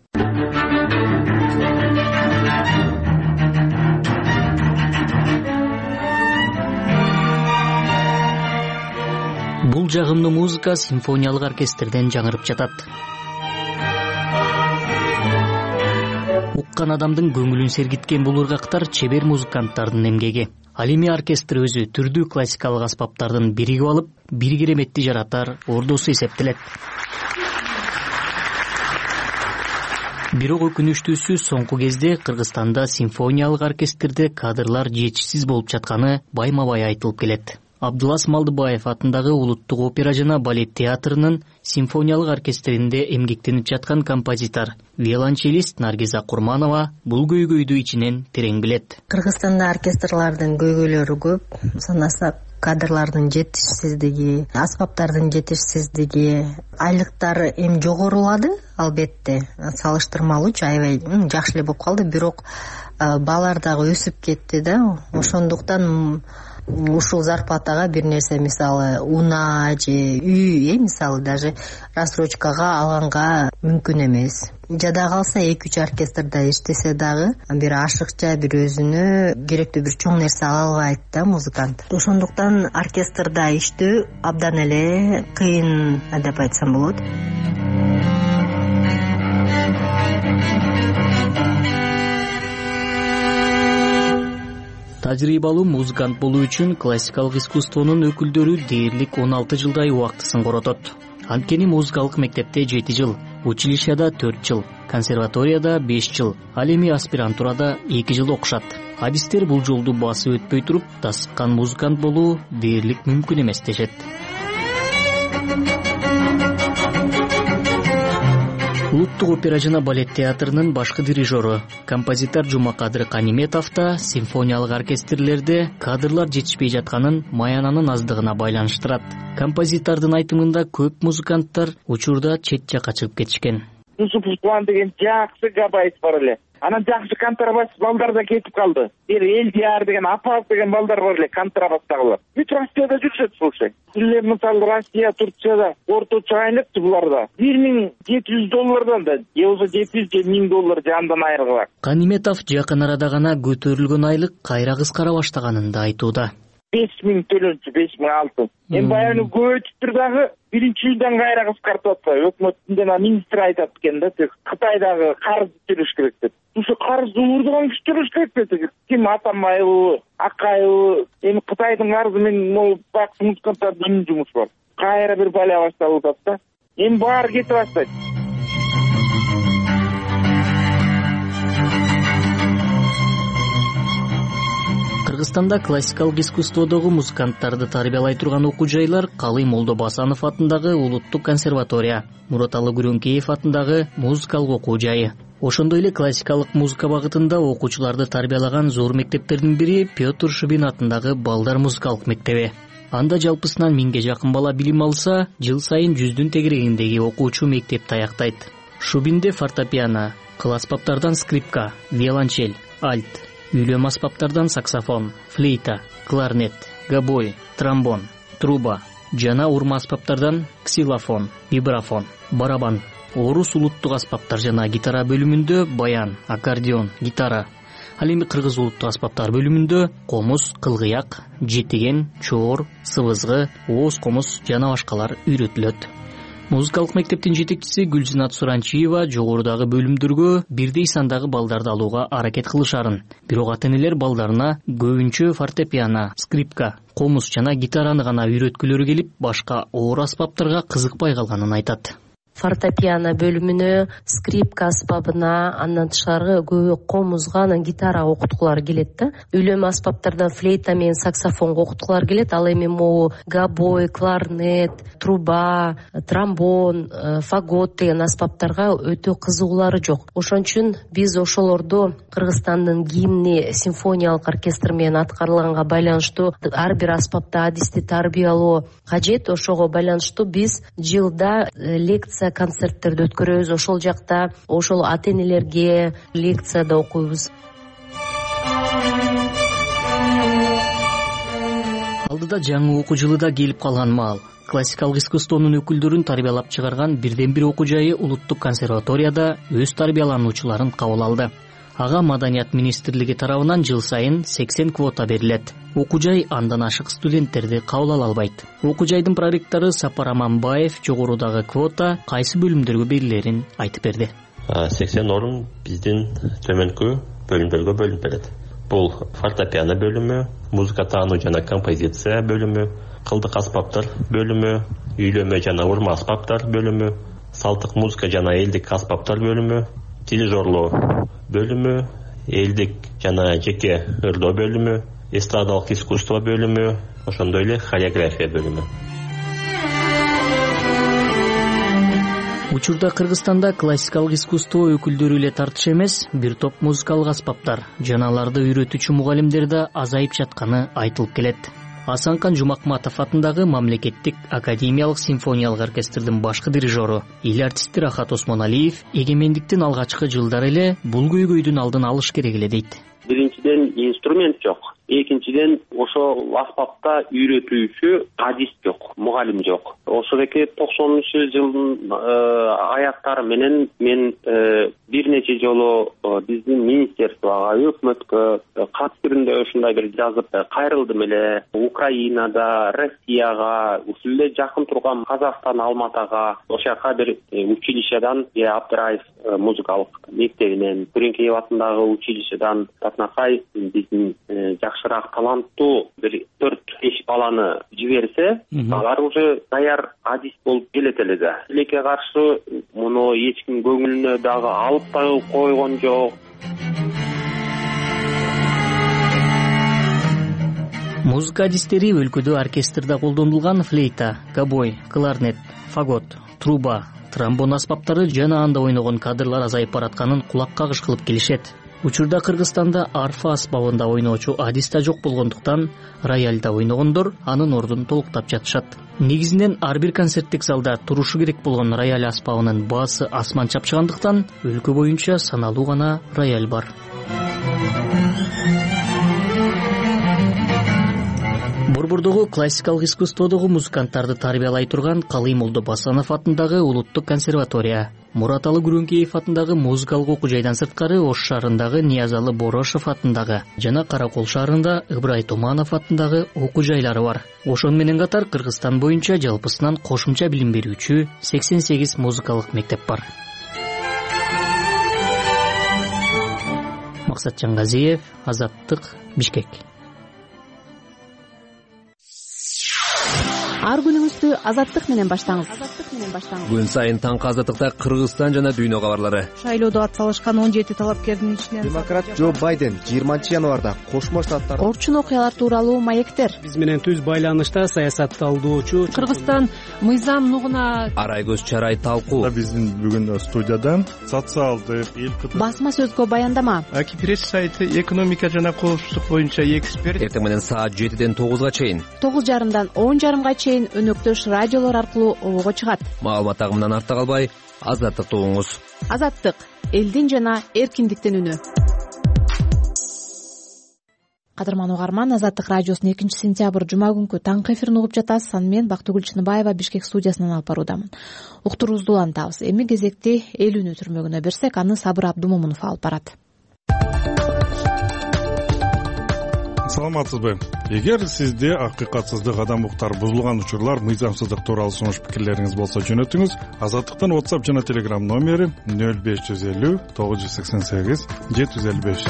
Бул жагымдуу музыка симфониялык оркестрден жаңырып жатат. Уккан адамдын көңүлүн сергиткен бул ыргактар чебер музыканттардын эмгеги. Ал эми оркестр өзү түрдүү классикалык аспаптардын биригип алып, бир кереметти жаратар ордосу эсептелет. Бирок өкүнүчтүүсү, соңку кезде Кыргызстанда симфониялык оркестрде кадрлар жетишсиз болуп жатканы байма-бай айтылып келет. Абдулас Малдыбаев атындагы Улуттук опера жана балет театрынын симфониялык оркестринде эмгектенип жаткан композитор, виолончелист Наргиза Курманова бул көйгөйдү ичинен терең билет. Кыргызстанда оркестрлардын көйгөйлөрү көп. Санасак, кадрлардын жетишсиздиги, аспаптардын жетишсиздиги, айлыктары эми жогорулады, албетте, салыштырмалуучу аябай жакшы эле болуп калды, бирок баалар дагы өсүп кетти да. Ошондуктан ушул зарплатага бир нерсе, мисалы унаа же үй, э мисалы даже рассрочкага алганга мүмкүн эмес. Жада калса эки үч оркестрда иштесе дагы бир ашыкча, бир өзүнө керектүү бир чоң нерсе ала албайт да музыкант. Ошондуктан оркестрда иштөө абдан эле кыйын деп айтсам болот. Тажрыйбалуу музыкант болуу үчүн классикалык искусствонун өкүлдөрү дээрлик он алты жылдай убактысын коротот. Анткени музыкалык мектепте жети жыл, училищада төрт жыл, консерваторияда беш жыл, ал эми аспирантурада эки жыл окушат. Адистер бул жолду басып өтпөй туруп, дасыккан музыкант болуу дээрлик мүмкүн эмес дешет. Улуттук опера жана балет театрынын башкы дирижеру, композитор Жумакадыр Каниметов да симфониялык оркестрлерде кадрлар жетишпей жатканын маянанын аздыгына байланыштырат. Композитордун айтымында көп музыканттар учурда чет жакка чыгып кетишкен. Юсупов Кубан деген жакшы габайт бар эле. Анан жакшы контрабас балдар да кетип калды. Бир Элдияр деген, Апак деген балдар бар эле контрабастагылар. Бүт Россияда жүрүшөт, слушай. Силер мисалы Россия, Турцияда орточо айлыкчы буларда бир миң жети жүз доллардан да, же болбосо жети жүз же миң доллар жандан айрылат. Каниметов жакын арада гана көтөрүлгөн айлык кайра кыскара баштаганын да айтууда. беш миң төлөнчү, беш миң алты. Эми баягы көчүптүр дагы биринчи жылдан кайра кыскартып атпайбы. Өкмөттүн министр айтат экен да, Кытайдагы карыз төлөш керек деп. Ушу карызды уурдаган киши төлөш керек деп. Ким Атамбаевы, Акаевы, эми Кытайдын карызы менен могу бак музыканттарда эмне жумуш бар? Кайра бир бала башталып атат да. Эми баары кетип баштайт. Кыргызстанда классикалык искусстводогу музыканттарды тарбиялай турган окуу жайлар Калый Молдобасанов атындагы Улуттук консерватория, Мураталы Күрөңкеев атындагы музыкалык окуу жайы. Ошондой эле классикалык музыка багытында окуучуларды тарбиялаган зор мектептердин бири Петр Шубин атындагы Балдар музыкалык мектеби. Анда жалпысынан миңге жакын бала билим алса, жыл сайын жүздүн тегерегиндеги окуучу мектепти аяктайт. Шубинде фортепиано, кыл аспаптардан скрипка, виолончель, альт, үйлөм аспаптардан саксофон, флейта, кларнет, гобой, тромбон, труба жана урма аспаптардан ксилофон, вибрафон, барабан, орус улуттук аспаптар жана гитара бөлүмүндө баян, аккордеон, гитара. Ал эми кыргыз улуттук аспаптар бөлүмүндө комуз, кылгыяк, жетиген, чоор, сыбызгы, ооз комуз жана башкалар үйрөтүлөт. Музыкалык мектептин жетекчиси Гүлзинат Суранчиева жогорудагы бөлүмдөргө бирдей сандагы балдарды алууга аракет кылышарын, бирок ата-энелер балдарына көбүнчө фортепиано, скрипка, комуз жана гитараны гана үйрөткүлөрү келип, башка оор аспаптарга кызыкпай калганын айтат. Фортепиано бөлүмүнө, скрипка аспабына, андан тышкары көбү комузга, анан гитара окуткулар келет да. Үйлөм аспаптардан флейта менен саксофонго окуткулар келет. Ал эми могу гобой, кларнет, труба, тромбон, фагот деген аспаптарга өтө кызыгуулары жок. Ошон үчүн биз ошолорду Кыргызстандын гимни симфониялык оркестр менен аткарылганга байланыштуу ар бир аспапта адисти тарбиялоо кажет. Ошого байланыштуу биз жылда лекция концерттерди өткөрөбүз. Ошол жакта ошол ата-энелерге лекцияда окуйбуз. Алдыда жаңы окуу жылы да келип калган маал. Классикалык искусствонун өкүлдөрүн тарбиялап чыгарган бирден бир окуу жайы Улуттук консерваторияда өз тарбиялануучуларын кабыл алды. Ага Маданият министрлиги тарабынан жыл сайын сексен квота берилет. Окуу жай андан ашык студенттерди кабыл ала албайт. Окуу жайдын проректору Сапар Аманбаев жогорудагы квота кайсы бөлүмдөргө берилерин айтып берди. сексен орун биздин төмөнкү бөлүмдөргө бөлүнүп берет. Бул фортепиано бөлүмү, музыка таануу жана композиция бөлүмү, кылдык аспаптар бөлүмү, үйлөмө жана урма аспаптар бөлүмү, салттык музыка жана элдик аспаптар бөлүмү, дирижерлоо бөлүмү, элдик жана жеке ырдоо бөлүмү, эстрадалык искусство бөлүмү, ошондой эле хореография бөлүмү. Учурда Кыргызстанда классикалык искусство өкүлдөрү эле тартыш эмес, бир топ музыкалык аспаптар жана аларды үйрөтүүчү мугалимдер да азайып жатканы айтылып келет. Асанкан Жумакматов атындагы Мамлекеттик академиялык симфониялык оркестрдин башкы дирижеру, эл артисти Рахат Осмоналиев эгемендиктин алгачкы жылдары эле бул көйгөйдүн алдын алыш керек эле дейт. Биринчиден инструмент жок. Экинчиден ошол аспапта үйрөтүүчү адис жок, мугалим жок. Ошодеки токсонунчу жылдын аяктары менен мен бир нече жолу биздин министерствого, өкмөткө кат түрүндө ушундай бир жазып кайрылдым эле. Украинада, Россияга, ушул эле жакын турган Казакстан, Алматага, ошол жака бир училищедан, Абдыраев музыкалык мектебинен, Күрөңкеев атындагы училищедан, Татнакай биздин жакшы жакшыраак таланттуу бир төрт беш баланы жиберсе, алар уже даяр адис болуп келет эле да. Тилекке каршы муну эч ким көңүлүнө дагы алып да койгон жок. Музыка адистери өлкөдө оркестрде колдонулган флейта, гобой, кларнет, фагот, труба, тромбон аспаптары жана анда ойногон кадрлар азайып баратканын кулак кагыш кылып келишет. Учурда Кыргызстанда арфа аспабында ойноочу адис да жок болгондуктан рояльда ойногондор анын ордун толуктап жатышат. Негизинен ар бир концерттик залда турушу керек болгон рояль аспабынын баасы асман чапчыгандыктан өлкө боюнча саналуу гана рояль бар. Борбордогу классикалык искусстводогу музыканттарды тарбиялай турган Калый Молдо Басанов атындагы улуттук консерватория, Мураталы Күрөңкеев атындагы музыкалык окуу жайдан сырткары Ош шаарындагы Ниязалы Борошев атындагы жана Каракол шаарында Ыбрай Томанов атындагы окуу жайлары бар. Ошон менен катар Кыргызстан боюнча жалпысынан кошумча билим берүүчү сексен сегиз музыкалык мектеп бар. Максат Жангазиев, Азаттык, Бишкек. Ар күнүңүздү Азаттык менен баштаңыз. Күн сайын таңкы Азаттыкта Кыргызстан жана дүйнө кабарлары. Шайлоодо ат салышкан он жети талапкердин ичинен демократ Джо Байден жыйырманчы январда Кошмо Штаттар орчун окуялар тууралуу маектер. Биз менен түз байланышта саясатталдоочу Кыргызстан мыйзам нугуна Арайгөз Чарай талкуу. Биздин бүгүн студияда социалдык басма сөзгө баяндама. Акипресс сайты экономика жана коопсуздук боюнча эксперт. Эртең менен саат жетиден тогузга чейин, тогуз жарымдан он жарымга чейин өнөктөш радиолор аркылуу обого чыгат. Маалымат агымынан артта калбай, Азаттыкты угуңуз. Азаттык — элдин жана эркиндиктин үнү. Кадырман угарман, Азаттык радиосунун экинчи сентябрь жума күнкү таңкы эфирин угуп жатасыз. Аны мен Бактыгүл Чыныбаева Бишкек студиясынан алып баруудамын. Уктуруубузду улантабыз. Эми кезекти эл үнү түрмөгүнө берсек, аны Сабыр Абдумомунов алып барат. Саламатсызбы? Эгер сизде акыйкатсыздык, адам укуктары бузулган учурлар, мыйзамсыздык тууралуу сунуш пикирлериңиз болсо жөнөтүңүз. Азаттыктын WhatsApp жана Telegram номери нөл беш жүз элүү тогуз жүз сексен сегиз жети жүз элүү беш.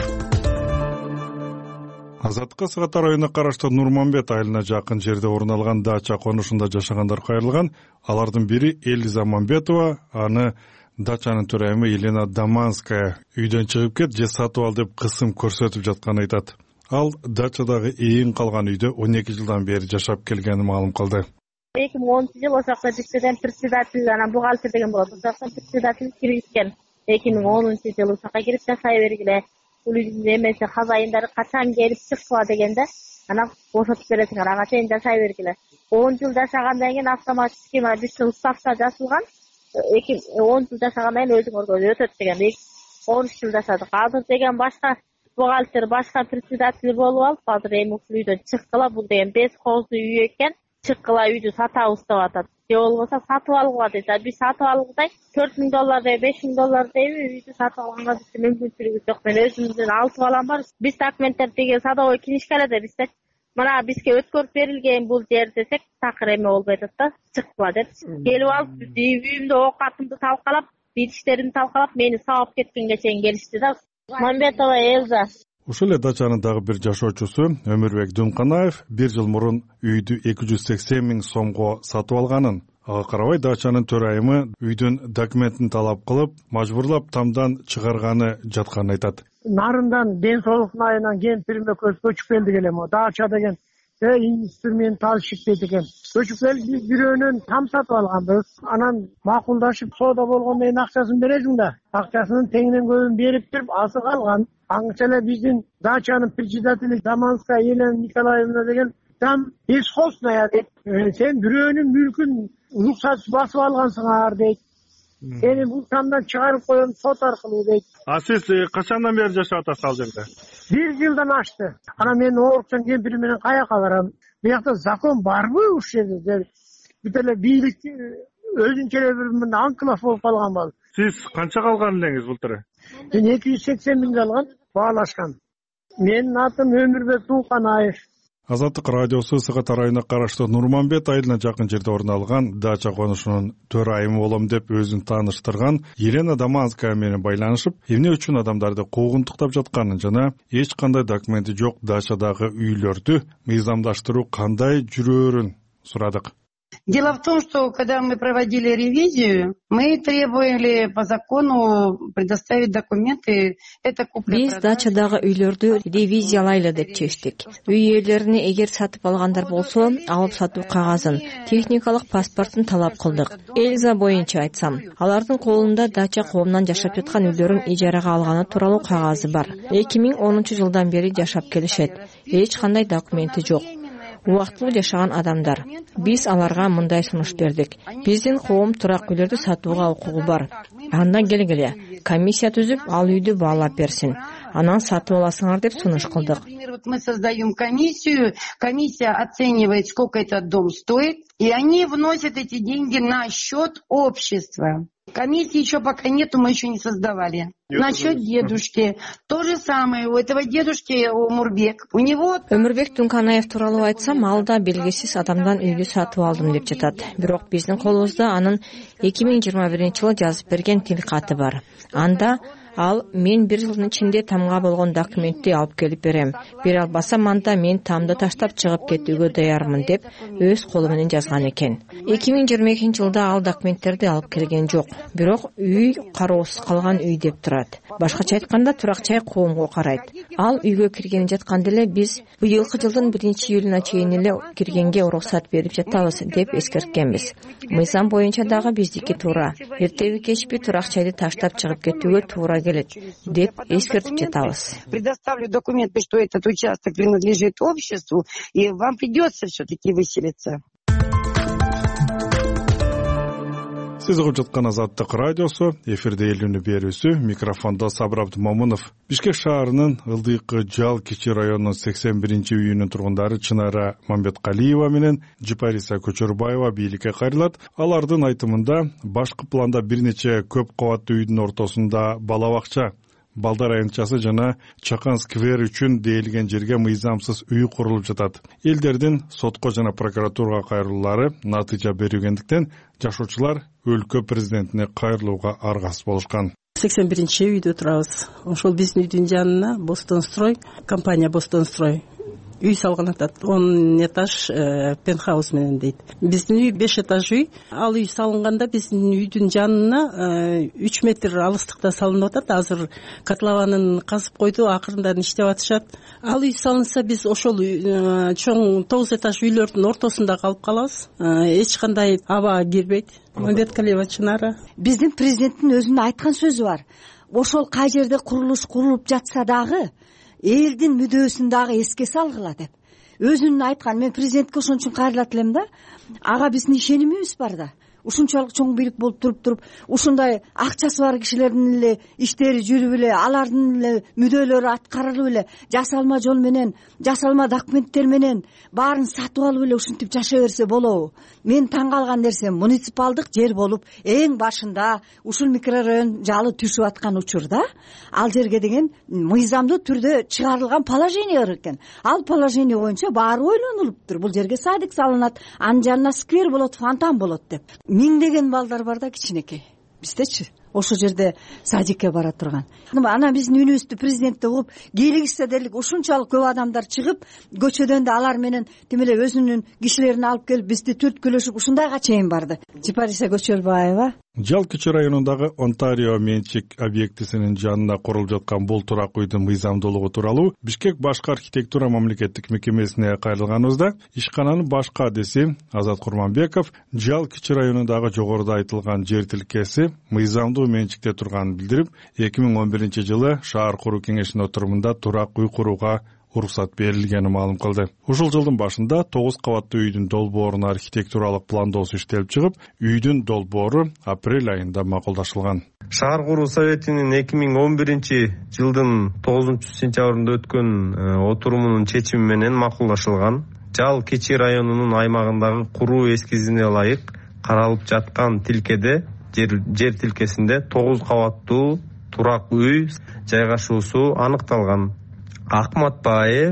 Азаттыкка Сыгатар районуна караштуу Нурманбет айылына жакын жерде орун алган дача конушунда жашагандар кайрылган. Алардын бири Элиза Мамбетова, аны дачанын төрайымы Елена Даманская үйдөн чыгып кет же сатып ал деп кысым көрсөтүп жатканын айтат. Ал дачадагы эйин калган үйдө он эки жылдан бери жашап келгенин маалым кылды. эки миң онунчу жыл ошол жакта бизден председатель, анан бухгалтер деген болот. Ошол жакта председатель киргизген. эки миң онунчу жылы ошака кирип жашай бергиле. Бул үйдүн эмеси казайындары качан келип чыкпа дегенде, анан бошотуп бересиңер, ага чейин жашай бергиле. он жыл жашагандан кийин автоматически мына бизде уставда жазылган. эки он жыл жашагандан кийин өзүңөргө өтөт деген. он үч жыл жашадык. Азыр деген башка бухгалтер, башка председатель болуп алып, азыр эми ушул үйдөн чыккыла, бул деген беш кооздуу үй экен. Чыккыла үйдү сатабыз деп атат. Же болбосо сатып алууга дейт. Биз сатып алгыдай төрт миң доллар деп, беш миң доллар дейби, үйдү сатып алганга биздин мүмкүнчүлүгүбүз жок. Мен өзүмдүн алты балам бар. Биз документтер деген садовой книжкаларда бизде мына бизге өткөрүп берилген бул жер десек, такыр эме болбой атат да, чыккыла деп. Келип алып, үйүмдө оокатымды талкалап, бир иштеримди талкалап, мени сабап кеткенге чейин келишти да. Мамбетова Элза. Ушул эле дачанын дагы бир жашоочусу Өмүрбек Дүмканаев бир жыл мурун үйдү эки жүз сексен миң сомго сатып алганын, ага карабай дачанын төрайымы үйдүн документин талап кылып, мажбурлап тамдан чыгарганы жатканын айтат. Нарындан ден соолуктун айынан кемпириме көчүп келди элем. Дача деген инструментал шипет экен. Көчүп келип биз бирөөнөн там сатып алганбыз. Анан макулдашып соода болгондон кийин акчасын бересиң да. Акчасынын теңинен көбүн берип туруп асы калган. Аңча эле биздин дачанын председатели Даманская Елена Николаевна деген там бесхозная дейт. Сен бирөөнүн мүлкүн уруксатсыз басып алгансыңар дейт. Сени бул тамдан чыгарып коем сот аркылуу дейт. А сиз качандан бери жашап атасыз ал жерде? Бир жылдан ашты. Анан мен оорукчан кемпирим менен каяка барам? Биякта закон барбы ушул жерде? Бүт эле бийлик өзүнчө эле бир анклав болуп калган бол. Сиз канча калган элеңиз былтыр? Мен эки жүз сексен миң алган, баалашкан. Менин атым Өмүрбек Дүмканаев. Азаттык радиосу Сыгат районуна караштуу Нурманбет айылына жакын жерде орун алган дача конушунун төрайымы болом деп өзүн тааныштырган Елена Даманская менен байланышып, эмне үчүн адамдарды куугунтуктап жатканын жана эч кандай документи жок дачадагы үйлөрдү мыйзамдаштыруу кандай жүрөөрүн сурадык. Дело в том, что когда мы проводили ревизию, мы требовали по закону предоставить документы. Это Биз дачадагы үйлөрдү ревизиялайлы деп чечтик. Үй ээлерини эгер сатып алгандар болсо, алып сатуу кагазын, техникалык паспортун талап кылдык. Элза боюнча айтсам, алардын колунда дача коомунан жашап жаткан үйлөрүн ижарага алганы тууралуу кагазы бар. эки миң онунчу жылдан бери жашап келишет. Эч кандай документи жок. Убактылуу жашаган адамдар. Биз аларга мындай сунуш бердик. Биздин коом турак үйлөрдү сатууга укугу бар. Андан келгиле, комиссия түзүп, ал үйдү баалап берсин. Анан сатып аласыңар деп сунуш кылдык. Мы создаем комиссию, комиссия оценивает, сколько этот дом стоит, и они вносят эти деньги на счет общества. Комиссии еще пока нету, мы еще не создавали. Насчет дедушки. То же самое. У этого дедушки Умурбек. У него... Өмүрбек Тунканаев тууралуу айтсам, ал да белгисиз адамдан үйдү сатып алдым деп жатат. Бирок биздин колубузда анын эки миң жыйырма биринчи жылы жазып берген тилкаты бар. Анда ал мен бир жылдын ичинде тамга болгон документти алып келип берем. Бере албасам анда мен тамды таштап чыгып кетүүгө даярмын деп өз колу менен жазган экен. эки миң жыйырма экинчи жылда ал документтерди алып келген жок. Бирок үй кароосуз калган үй деп турат. Башкача айтканда турак жай коомго карайт. Ал үйгө кирген жатканда эле биз быйылкы жылдын биринчи июлуна чейин эле киргенге уруксат берип жатабыз деп эскерткенбиз. Мыйзам боюнча дагы биздики туура. Эртеби кечпи турак жайды таштап чыгып кетүүгө туура деп эскертип жатабыз. Предоставлю документы, что этот участок принадлежит обществу, и вам придется все-таки выселиться. Сиз угуп жаткан Азаттык радиосу, эфирде элүүнү берүүсү, микрофондо Сабыр Абдымомунов. Бишкек шаарынын Ылдыйкы Жал Кичи районунун сексен биринчи үйүнүн тургундары Чынара Мамбеткалиева менен Жипариса Көчөрбаева бийликке кайрылат. Алардын айтымында башкы планда бир нече көп кабаттуу үйдүн ортосунда бала бакча, балдар аянтчасы жана чакан сквер үчүн дээлген жерге мыйзамсыз үй курулуп жатат. Элдердин сотко жана прокуратурага кайрылуулары натыйжа берүүгөндүктөн жашоочулар өлкө президентине кайрылууга аргасыз болушкан. сексен биринчи үйдө турабыз. Ошол биздин үйдүн жанына Бостонстрой, компания Бостонстрой үй салган атат. он этаж пентхаус менен дейт. Биздин үй беш этаж үй. Ал үй салынганда биздин үйдүн жанына үч метр алыстыкта салынып атат. Азыр котлованын казып койду, акырындан иштеп атышат. Ал үй салынса биз ошол чоң тогуз этаж үйлөрдүн ортосунда калып калабыз. Эч кандай аба кирбейт. Мамбеткалиева Чынара. Биздин президенттин өзүнүн айткан сөзү бар. Ошол кай жерде курулуш курулуп жатса дагы элдин мүдөөсүн дагы эске салгыла деп өзүнүн айткан. Мен президентке ошон үчүн кайрылат элем да. Ага биздин ишенимибиз бар да. Ушунчалык чоң бийлик болуп туруп туруп ушундай акчасы бар кишилердин эле иштери жүрүп эле, алардын эле мүдөлөрү аткарылып эле, жасалма жол менен, жасалма документтер менен баарын сатып алып эле ушинтип жашай берсе болобу? Мен таң калган нерсем, муниципалдык жер болуп эң башында ушул микрорайон жалы түшүп аткан учурда ал жерге деген мыйзамдуу түрдө чыгарылган положение бар экен. Ал положение боюнча баары ойлонулуптур. Бул жерге садик салынат, анын жанына сквер болот, фонтан болот деп. Миңдеген балдар бар да кичинекей. Биздечи ошол жерде садикке бара турган. Анан биздин үнүбүздү президентте угуп, кийлигишсе делик ушунчалык көп адамдар чыгып, көчөдөн да алар менен тим эле өзүнүн кишилерин алып келип бизди түрткүлөшүп ушундайга чейин барды. Жипариса Көчөрбаева. Жал Кичи районундагы Онтарио менчик объектисинин жанына курулуп жаткан бул турак үйдүн мыйзамдуулугу тууралуу Бишкек башкы архитектура мамлекеттик мекемесине кайрылганыбызда ишкананын башкы адиси Азат Курманбеков Жал Кичи районундагы жогоруда айтылган жер тилкеси мыйзамдуу менчикте турганын билдирип, эки миң он биринчи жылы шаар куруу кеңешинин отурумунда турак үй курууга уруксат берилгени маалым кылды. Ушул жылдын башында тогуз кабаттуу үйдүн долбоорун архитектуралык пландоосу иштелип чыгып, үйдүн долбоору апрель айында макулдашылган. Шаар куруу советинин эки миң он биринчи жылдын тогузунчу сентябрында өткөн отурумунун чечими менен макулдашылган. Жал Кичи районунун аймагындагы куруу эскизине ылайык каралып жаткан тилкеде жер, жер тилкесинде тогуз кабаттуу турак үй жайгашуусу аныкталган. Акматбаев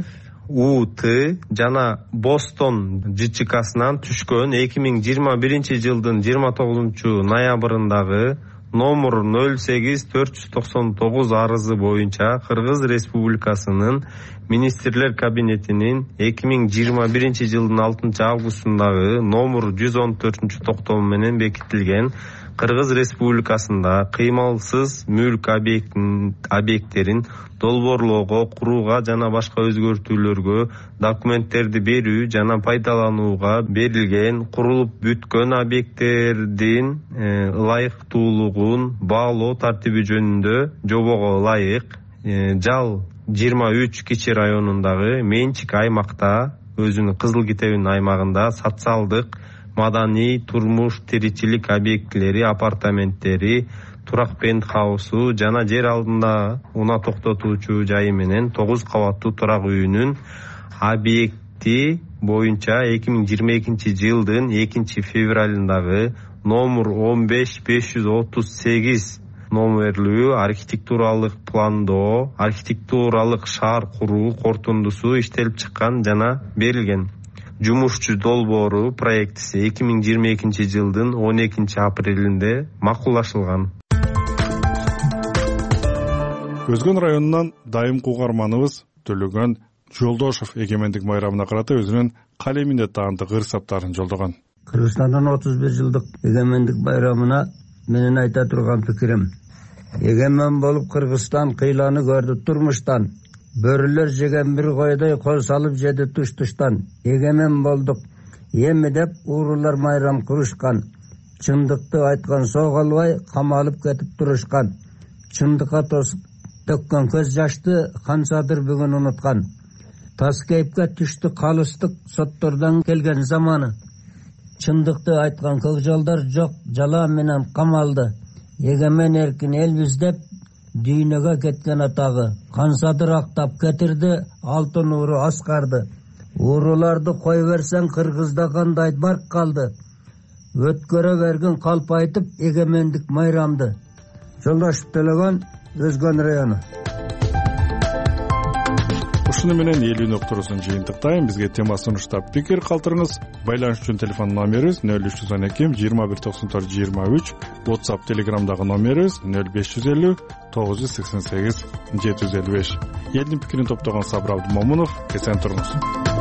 у т жана Бостон жчксынан түшкөн эки миң жыйырма биринчи жылдын жыйырма тогузунчу ноябрындагы номер ноль сегиз төрт жүз токсон тогуз арызы боюнча Кыргыз Республикасынын министрлер кабинетинин эки миң жыйырма биринчи жылдын алтынчы августундагы номер жүз он төртүнчү токтому менен бекитилген Кыргыз Республикасында кыймалсыз мүлк объекттерин долбоорлоого, курууга жана башка өзгөртүүлөргө документтерди берүү жана пайдаланууга берилген курулуп бүткөн объекттердин ылайыктуулугун баалоо тартиби жөнүндө жобого ылайык жал жыйырма үч кичи районундагы менчик аймакта өзүнүн кызыл китебинин аймагында социалдык маданий турмуш тиричилик объектилери, апартаменттери, турак пентхаусу жана жер алдында унаа токтотуучу жайы менен тогуз кабаттуу турак үйүнүн объекти боюнча эки миң жыйырма экинчи жылдын экинчи февралындагы номер он беш беш жүз отуз сегиз номерлүү архитектуралык пландоо, архитектуралык шаар куруу корутундусу иштелип чыккан жана берилген. Жумушчу долбоору проектиси эки миң жыйырма экинчи жылдын он экинчи апрелинде макулдашылган. Өзгөн районунан дайымкы угарманыбыз Төлөгөн Жолдошов эгемендик майрамына карата өзүнүн калеминде таандык ырсаптарын жолдогон. Кыргызстандын отуз бир жылдык эгемендик байрамына менин айта турган пикирим: эгемен болуп Кыргызстан кыйланы көрдү турмуштан. Бөрүлөр жеген бир койдой кол салып жеди туш-туштан. Эгемен болдук эми деп уурулар майрам курушкан. Чындыкты айткан соо албай камалып кетип турушкан. Чындыкка тосуп төккөн көз жашты канчадыр бүгүн унуткан. Тас кейипке түштү калыстык соттордон келген заманы. Чындыкты айткан көкжалдар жок жала менен камалды. Эгемен эркин элбиз деп дүйнөгө кеткен атагы. Кансадыр актап кетирди алтын ууру аскарды. Ууруларды кой берсең Кыргызда кандай барк калды. Өткөрө берген калп айтып эгемендик майрамды. Жолдошов Төлөгөн, Өзгөн району. Ушуну менен элүү нокторусун жыйынтыктайм. Бизге тема сунуштап пикир калтырыңыз. Байланыш үчүн телефон номерибиз нөл үч жүз он эки жыйырма бир токсон төрт жыйырма үч, WhatsApp, Telegramдагы номерибиз нөл беш жүз элүү тогуз жүз сексен сегиз жети жүз элүү беш. Элдин пикирин топтогон Сабыр Абдымомунов, эсен туруңуз.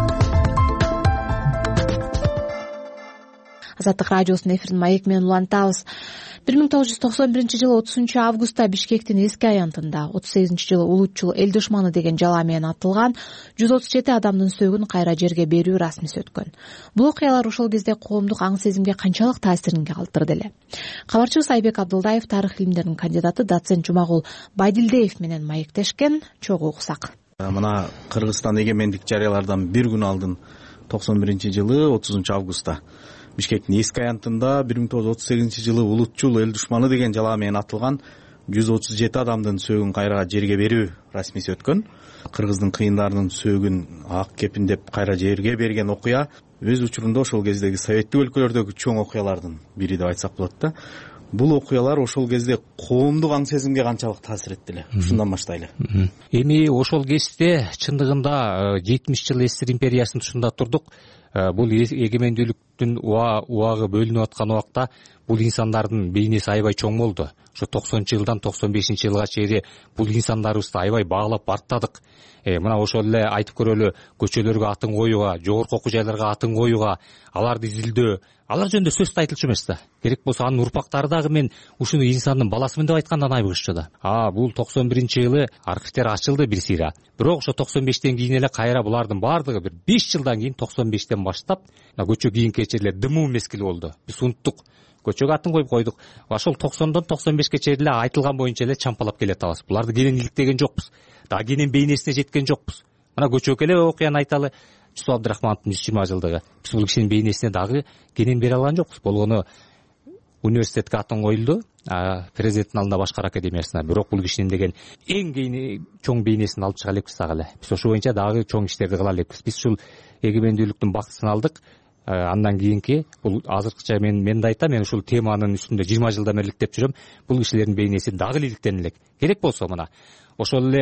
Азаттык радиосунун эфирин маек менен улантабыз. бир миң тогуз жүз токсон биринчи жылы отузунчу августта Бишкектин эски аянтында отуз сегизинчи жылы улутчул эл душманы деген жала менен атылган жүз отуз жети адамдын сөөгүн кайра жерге берүү расмиси өткөн. Бул окуялар ошол кезде коомдук аң сезимге канчалык таасирин калтырды эле. Кабарчыбыз Айбек Абдылдаев, тарых илимдеринин кандидаты, доцент Жумагул Байдилдиев менен маектешкен. Чогуу уксак. Мына Кыргызстан эгемендик жарыялардан бир күн алдын токсон биринчи жылы отузунчу августта Бишкектин эски аянтында бир миң тогуз жүз отуз сегизинчи жылы улутчул эл душманы деген жала менен атылган жүз отуз жети адамдын сөөгүн кайра жерге берүү расмиси өткөн. Кыргыздын кыйындарынын сөөгүн ак кепиндеп кайра жерге берген окуя өз учурунда ошол кездеги советтик өлкөлөрдөгү чоң окуялардын бири деп айтсак болот да. Бул окуялар ошол кезде коомдук аң сезимге канчалык таасир этти эле? Ушундан баштайлы. Эми ошол кезде чындыгында жетимиш жыл СССР империясынын тушунда турдук. Бул эгемендүүлүктүн убагы бөлүнүп аткан убакта бул инсандардын бейнеси аябай чоң болду. Ошо токсонунчу жылдан токсон бешинчи жылга чейин бул инсандарыбызды аябай баалап бартадык. Э, мына ошол эле айтып көрөлү, көчөлөргө атын коюуга, жогорку окуу жайларга атын коюуга, аларды изилдөө, алар жөнүндө сөз да айтылчу эмес да. Керек болсо анын урпактары дагы мен ушуну инсандын баласымын деп айткандан айбыгышчу да. А, бул токсон биринчи жылы архивтер ачылды бир сыйра. Бирок ошо токсон бештен кийин эле кайра булардын баардыгы бир беш жылдан кийин токсон бештен баштап көчө кийинки кече эле дымуу мезгил болду. Биз унуттук. Көчөгө атын коюп койдук. Ошол токсондон токсон бешке чейин эле айтылган боюнча эле чампалап келе атабыз. Буларды кенен иликтеген жокпуз. Дагы кенен бейнесине жеткен жокпуз. Мына көчөгө эле окуяны айталы. Жусуп Абдрахмановдун жүз жыйырма жылдыгы. Биз бул кишинин бейнесине дагы кенен бере алган жокпуз. Болгону университетке атын коюлду, президенттин алдында башкар академиясына. Бирок бул кишинин деген эң чоң бейнесин алып чыга элекпиз дагы эле. Биз ошол боюнча дагы чоң иштерди кыла элекпиз. Биз ушул эгемендүүлүктүн бактысын алдык. Андан кийинки бул азыркыча мен мен да айтам, мен ушул теманын үстүндө жыйырма жылдан бери иликтеп жүрөм. Бул кишилердин бейнеси дагы иликтен элек. Керек болсо мына ошол эле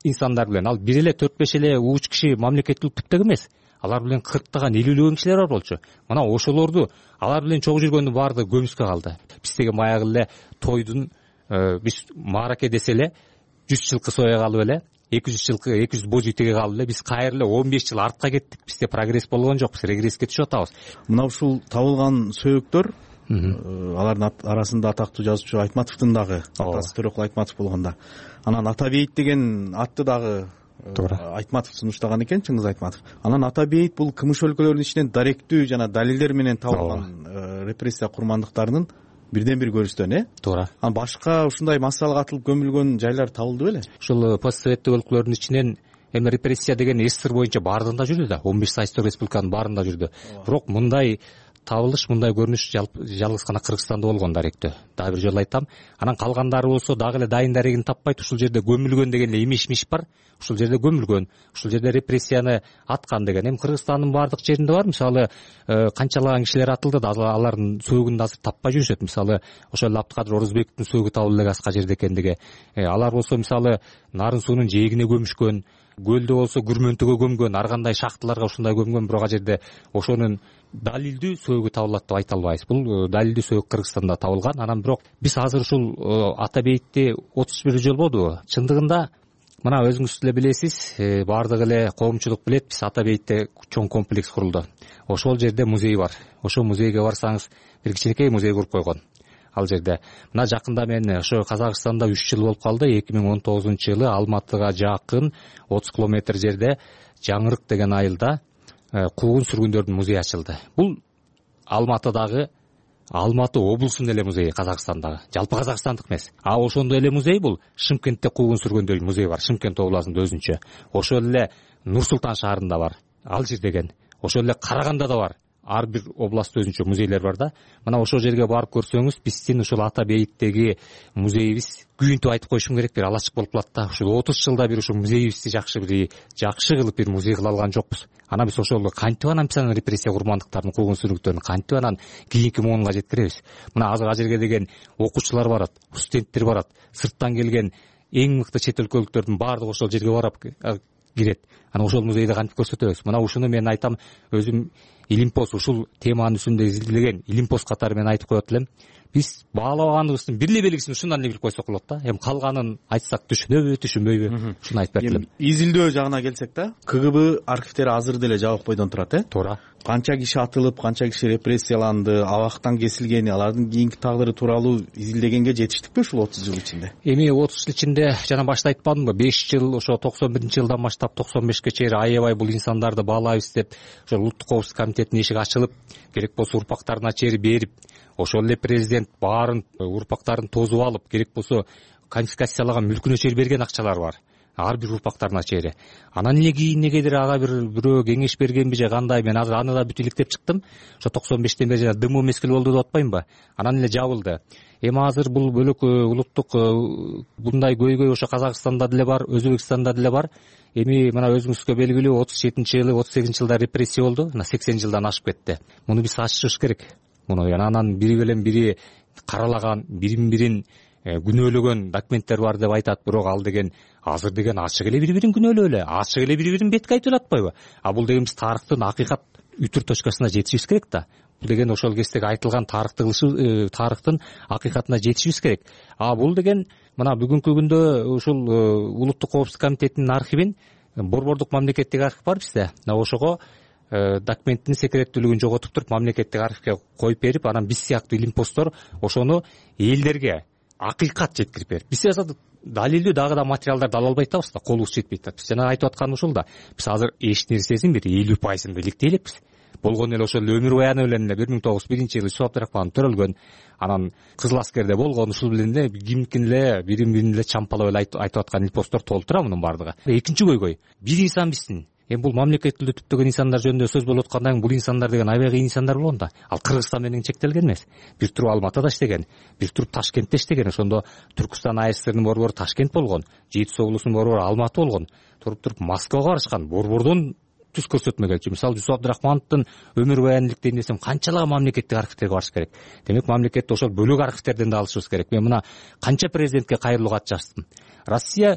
инсандар билен. Ал бир эле төрт беш эле уч киши мамлекеттүүлүк түптөк эмес. Алар билен кырктаган элүүлөгөн кишилер бар болчу. Мына ошолорду алар билен чогуу жүргөндүн баардыгы көмүскө калды. Биз деген баягы эле тойдун биз маараке десе эле жүз жылкы соя калып эле эки жүз жылкы эки жүз боз үй теге калып эле биз кайра эле он беш жыл артка кеттик. Бизде прогресс болгон жок, биз регресске түшүп атабыз. Мына ушул табылган сөйөктөр алардын арасында атактуу жазуучу Айтматовдун дагы атасы Төрөкул Айтматов болгонда. Анан Ата бейит деген атты дагы Айтматов сунуштаган экен, Чыңгыз Айтматов. Анан Ата бейит бул кымыш өлкөлөрүнүн ичинен даректүү жана далилдер менен табылган репрессия курмандыктарынын бирден бир көрүстөн, э? Туура. Анан башка ушундай массалык атылып көмүлгөн жайлар табылды беле? Ушул постсоветтик өлкөлөрдүн ичинен эми репрессия деген СССР боюнча баарында жүрдү да, он беш социалисттик республиканын баарында жүрдү. Бирок мындай табылыш, мындай көрүнүш жалгыз гана Кыргызстанда болгон даректөө. Дагы бир жолу айтам. Анан калгандары болсо дагы эле дайын дарегин таппайт. Ушул жерде көмүлгөн деген эле имиш-миш бар. Ушул жерде көмүлгөн, ушул жерде репрессияны аткан деген. Эми Кыргызстандын баардык жеринде бар. Мисалы, канчалаган кишилер атылды да алардын сөөгүн азыр таппай жүрүшөт. Мисалы, ошол эле Абдыкадыр Орозбековдун сөөгү табылды эле Аска жерде экендиги. Алар болсо мисалы Нарын суунун жээгине көмүшкөн, көлдө болсо Күрмөнтөгө көмгөн, ар кандай шахталарга ушундай көмгөн, бирок а жерде ошонун далилдүү сөөгү табылат деп айта албайбыз. Бул далилдүү сөөгү Кыргызстанда табылган. Анан бирок биз азыр ушул Ата бейитти отуз бир жыл болду. Чындыгында мына өзүңүз деле билесиз, баардык эле коомчулук билет, биз Ата бейитте чоң комплекс курулду. Ошол жерде музей бар. Ошол музейге барсаңыз, бир кичинекей музей куруп койгон. Ал жерде мына жакында мен ошо Казакстанда үч жыл болуп калды. эки миң он тогузунчу жылы Алматыга жакын отуз километр жерде Жаңырык деген айылда куугун сүргүндөрдүн музейи ачылды. Бул Алматыдагы Алматы облусунун эле музейи, Казакстандагы. Жалпы казакстандык эмес. А ошондой эле музей бул Шымкентте куугун сүргөндөр музей бар. Шымкент областында өзүнчө. Ошол эле Нур Султан шаарында бар. Алжир деген. Ошол эле Караганда да бар. Ар бир областта өзүнчө музейлер бар да. Мына ошол жерге барып көрсөңүз, биздин ушул Ата бейиттеги музейибиз күйүнтүп айтып коюшум керек, бир алачык болуп калат да. Ушул отуз жылда бир ушул музейибизди жакшы бир жакшы кылып бир музей кыла алган жокпуз. Анан биз ошол кантип анан биз анан репрессия курмандыктарын, куугун сүргүндөрүн кантип анан кийинки муунга жеткиребиз. Мына азыр ал жерге деген окуучулар барат, студенттер барат, сырттан келген эң мыкты чет өлкөлүктөрдүн баардыгы ошол жерге барып кирет. Анан ошол музейди кантип көрсөтөбүз? Мына ушуну мен айтам, өзүм Илимпост ушул теманын үстүндө изилдеген Илимпост катары мен айтып коет элем. Биз баалабаганыбыздын бир эле белгисин ушундан эле билип койсок болот да. Эми калганын айтсак түшүнөбү, түшүнбөйбү? Ушуну айтып берет элем. Изилдөө жагына келсек да, КГБ архивдери азыр деле жабык бойдон турат, э? Туура. Канча киши атылып, канча киши репрессияланды, абактан кесилгени, алардын кийинки тагдыры тууралуу изилдегенге жетиштикпи ушул отуз жыл ичинде? Эми отуз жыл ичинде жана башта айтпадымбы, беш жыл ошо токсон биринчи жылдан баштап токсон бешке чейин аябай бул инсандарды баалайбыз деп ошо улуттук коопсуздук комитетинин эшиги ачылып, керек болсо урпактарына чейин берип, ошол эле президент баарын урпактарын тозуп алып, керек болсо конфискациялаган мүлкүнө чейин берген акчалар бар. Ар бир урпактарына чейин. Анан эмне кийин негедир ага бир бирөө кеңеш бергенби же кандай, мен азыр аны да бүт иликтеп чыктым. Ошо токсон бештен бери жана дымоо мезгил болду деп атпаймынбы? Анан эле жабылды. Эми азыр бул бөлөк улуттук мындай көйгөй ошо Казакстанда деле бар, Өзбекстанда деле бар. Эми мына өзүңүзгө белгилүү отуз жетинчи жылы, отуз сегизинчи жылда репрессия болду. Мына сексен жылдан ашып кетти. Муну биз ачышыбыз керек. Муну анан бири менен бири каралаган, бирин бирин күнөөлөгөн документтер бар деп айтат, бирок ал деген азыр деген ачык эле бири-бирин күнөөлөө эле, ачык эле бири-бирин бетке айтып атпайбы? А бул деген биз тарыхтын акыйкат үтүр точкасына жетишибиз керек да. Бул деген ошол кездеги айтылган тарыхтын тарыхтын акыйкатына жетишибиз керек. А бул деген мына бүгүнкү күндө ушул улуттук коопсуздук комитетинин архивин, борбордук мамлекеттик архив бар бизде. Ошого документтин секреттүүлүгүн жоготуп туруп мамлекеттик архивге коюп берип, анан биз сыяктуу илимпосттор ошону элдерге акыйкат жеткирип берип, биз далилдүү дагы да материалдарды ала албай атабыз да, колубуз жетпей атат. Биз жана айтып атканым ушул да. Биз азыр эч нерсесин бир элүү пайызын иликтей элекпиз. Болгон эле ошол өмүр баяны менен эле бир миң тогуз жүз биринчи жылы Юсуп Абдрахманов төрөлгөн, анан Кызыл аскерде болгон, ушул менен эле кимдикин эле бирин бирин эле чампалап эле айтып аткан илимпосттор толтура мунун баардыгы. Экинчи көйгөй, бир инсан биздин. Эми бул мамлекеттүүлүктү түптөгөн инсандар жөнүндө сөз болуп аткандан кийин бул инсандар деген аябай кыйын инсандар болгон да. Ал Кыргызстан менен чектелген эмес. Бир туруп Алматыда иштеген, бир туруп Ташкентте иштеген. Ошондо Түркүстан АССРнын борбору Ташкент болгон, Жети Суу облусунун борбору Алматы болгон. Туруп туруп Москвага барышкан, борбордон түз көрсөтмө келчү. Мисалы Юсуп Абдрахмановдун өмүр баянын иликтейин десем, канчалаган мамлекеттик архивтерге барыш керек. Демек мамлекетте ошол бөлөк архивтерден да алышыбыз керек. Мен мына канча президентке кайрылуу кат жаздым. Россия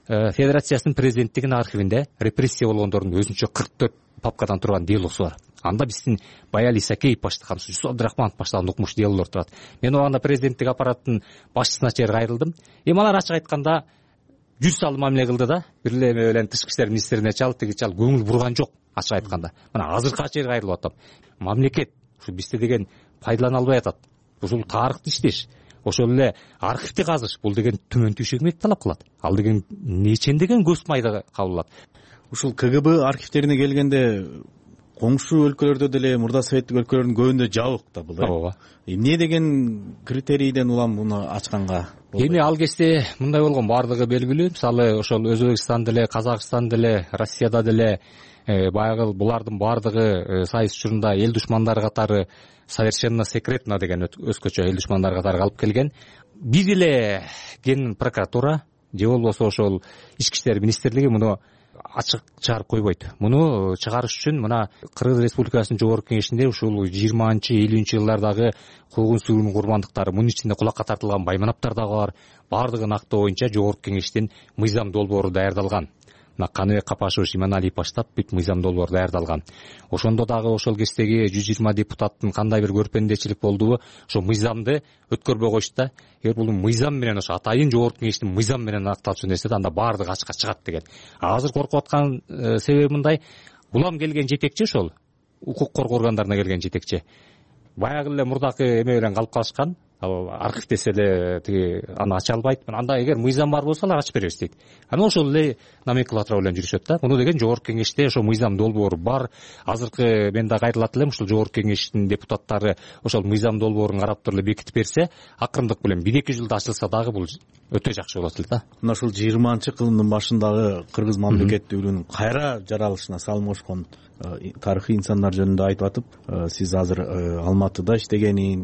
Федерациясынын президенттигинин архивинде репрессия болгондордун өзүнчө кырк төрт папкадан турган делосу бар. Анда биздин Баяли Исакеев баштаган, Жусуп Абдрахманов баштаган укмуш делолор турат. Мен убагында президенттик аппараттын башчысына чейин кайрылдым. Эми алар ачык айтканда жүз салым мамиле кылды да, бир эле эме менен тышкы иштер министрине чал, тиги чал, көңүл бурган жок ачык айтканда. Мына азыркыга чейин кайрылып атам. Мамлекет ушу бизде деген пайдалана албай атат. Ушул тарыхты иштеш, ошол эле архивди казыш, бул деген төмөн түйшөк эмгек талап кылат. Ал деген нечен деген көз майда кабылат. Ушул КГБ архивтерине келгенде коңшу өлкөлөрдө деле, мурда советтик өлкөлөрдүн көбүндө жабык да бул. Ооба. Эмне деген критерийден улам муну ачканга? Эми ал кезде мындай болгон, бардыгы белгилүү. Мисалы ошол Өзбекстан деле, Казакстан деле, Россияда деле баягы булардын бардыгы сайыс учурунда эл душмандары катары совершенно секретно деген өзгөчө эл душмандары катары калып келген. Бир эле ген прокуратура же болбосо ошол ички иштер министрлиги муну ачык чыгарып койбойт. Муну чыгарыш үчүн мына Кыргыз Республикасынын жогорку кеңешинде ушул жыйырманчы элүүнчү жылдардагы куугун сүрүүнүн курмандыктары, мунун ичинде кулакка тартылган байманаптар дагы бар. Бардыгын актоо боюнча жогорку кеңештин мыйзам долбоору даярдалган. Мына Каныбек Капашевич, Иманалиев баштап бүт мыйзам долбоор даярдалган. Ошондо дагы ошол кездеги жүз жыйырма депутаттын кандай бир көрпендечилик болдубу, ошо мыйзамды өткөрбөй коюшту да. Эгер бул мыйзам менен, ошо атайын жогорку кеңештин мыйзам менен акталчу нерсе да, анда баардыгы ачыкка чыгат деген. Азыр коркуп аткан себеби мындай: улам келген жетекчи, ошол укук коргоо органдарына келген жетекчи баягы эле мурдакы эме менен калып калышкан. Ал архив десе эле тиги аны ача албайт. Анда эгер мыйзам бар болсо алар ачып беребиз дейт. Анан ошол эле номенклатура менен жүрүшөт да. Муну деген жогорку кеңеште ошо мыйзам долбоору бар. Азыркы мен да кайрылат элем, ушул жогорку кеңештин депутаттары ошол мыйзам долбоорун карап туруп эле бекитип берсе, акырындык менен бир эки жылда ачылса дагы бул өтө жакшы болот эле да. Мына ушул жыйырманчы кылымдын башындагы кыргыз мамлекеттүүлүгүнүн кайра жаралышына салым кошкон тарыхый инсандар жөнүндө айтып атып, сиз азыр Алматыда иштегенин,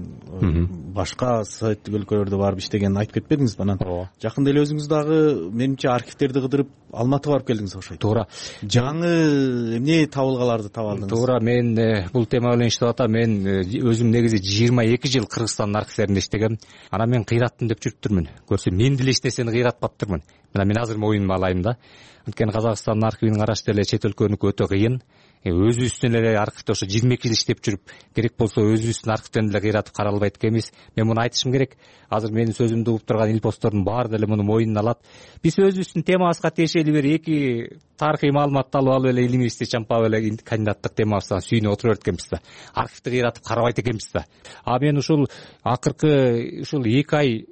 башка советтик өлкөлөрдө барып иштегенин айтып кетпедиңизби? Анан жакында эле өзүңүз дагы менимче архивтерди кыдырып Алматыга барып келдиңиз окшойт. Туура. Жаңы эмне табылгаларды таба алдыңыз? Туура, мен бул тема менен иштеп атам. Мен өзүм негизи жыйырма эки жыл Кыргызстандын архивтеринде иштегем. Анан мен кыйраттым деп жүрүптүрмүн. Көрсө мен деле эч нерсени кыйратпаптырмын. Мына мен азыр моюнума алайын да. Анткени Казакстандын архивин караш деле чет өлкөнүкү өтө кыйын. Өзүбүздүн эле архивде ошо жыйырма эки жыл иштеп жүрүп, керек болсо өзүбүздүн архивден эле кыйратып карала албайт экенбиз. Мен муну айтышым керек. Азыр менин сөзүмдү угуп турган илпостордун баары деле муну моюнуна алат. Биз өзүбүздүн темабызга тиешелүү бир эки тарыхый маалыматты алып алып эле илимибизди чампап эле кандидаттык темабыздан сүйүнүп отура берет экенбиз да. Архивди кыйратып карабайт экенбиз да. А мен ушул акыркы ушул эки ай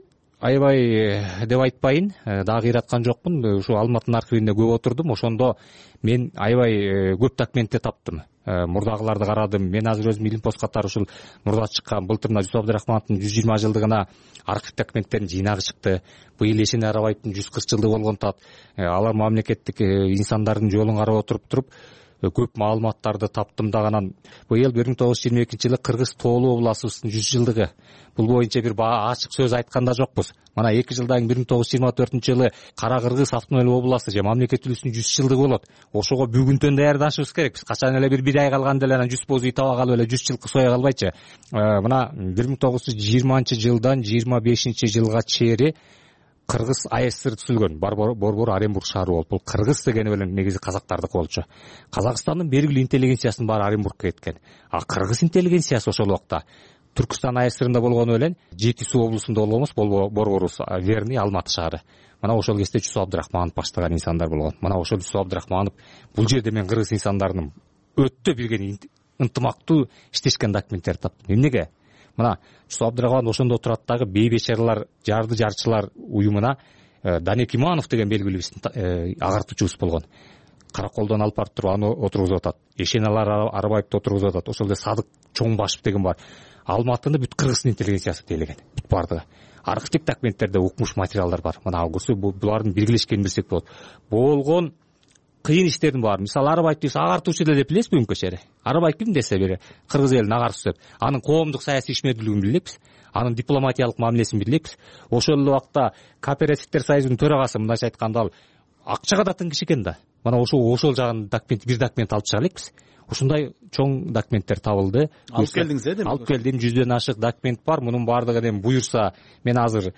аябай деп айтпайын, дагы кыйраткан жокмун. Ушу Алматынын архивинде көп отурдум. Ошондо мен аябай көп документти таптым. Мурдагыларды карадым. Мен азыр өзүм илимпост катары ушул мурда чыккан былтырына Жусуп Абдрахмановдун жүз жыйырма жылдыгына архив документтеринин жыйнагы чыкты. Быйыл Эшен Арабаевдин жүз кырк жылдыгы болгон тат. Алар мамлекеттик инсандардын жолун карап отуруп туруп көп маалыматтарды таптым да. Анан быйыл бир миң тогуз жүз жыйырма экинчи жылы Кыргыз Тоолуу областыбыздын жүз жылдыгы. Бул боюнча бир ачык сөз айтканда жокпуз. Мына эки жылдан кийин бир миң тогуз жүз жыйырма төртүнчү жылы Кара Кыргыз автономиялык областы же мамлекеттүүлүгүнүн жүз жылдыгы болот. Ошого бүгүнтөн даярданышыбыз керек. Биз качан эле бир бир ай калганда эле анан жүз боз үй таба калып эле жүз жылкы соя калбайчы. Мына бир миң тогуз жүз жыйырманчы жылдан жыйырма бешинчи жылга чейин Кыргыз АССР түзүлгөн. Борбор Оренбург шаары болуп. Бул Кыргыз дегени менен негизи казактардыкы болчу. Казакстандын белгилүү интеллигенциясынын баары Оренбургка кеткен. А Кыргыз интеллигенциясы ошол убакта Түркстан АССРында болгону менен Жети Суу облусунда болгонбуз, Борбор Верный Алматы шаары. Мына ошол кезде Жусуп Абдрахманов баштаган инсандар болгон. Мына ошол Жусуп Абдрахманов бул жерде мен кыргыз инсандарынын өтө бирге ынтымактуу иштешкен документтерди таптым. Эмнеге? Мына Жусуп Абдрахманов ошондо турат дагы бейбечаралар жарды жарчылар уюмуна Данек Иманов деген белгилүү биздин агартуучубуз болгон. Караколдон алып барып туруп аны отургузуп атат. Эшен Арабаевди отургузуп атат. Ошол эле Садык Чоңбашев деген бар. Алматыны бүт Кыргыздын интеллигенциясы тейлеген. Бүт бардыгы. Архивдик документтерде укмуш материалдар бар. Мына көрсө булардын биргелешкенин билсек болот. Болгон кыйын иштердин баары. Мисалы Арабаев биз агартуучу деп билесизби бүгүнкү чейин? Арабаев ким десе бери кыргыз элинин агарчысы деп. Анын коомдук саясий ишмердүүлүгүн билекпиз. Анын дипломатиялык мамилесин билекпиз. Ошол эле убакта Кооперативдер союзунун төрагасы мындайча айтканда ал акчага да тыңгыш экен да. Мана ошол ошол жагын документ бир документ алып чыга элекпиз. Ушундай чоң документтер табылды. Алып келдиңиз э? Алып келдим, жүздөн ашык документ бар. Мунун баардыгы эми буюрса мен азыр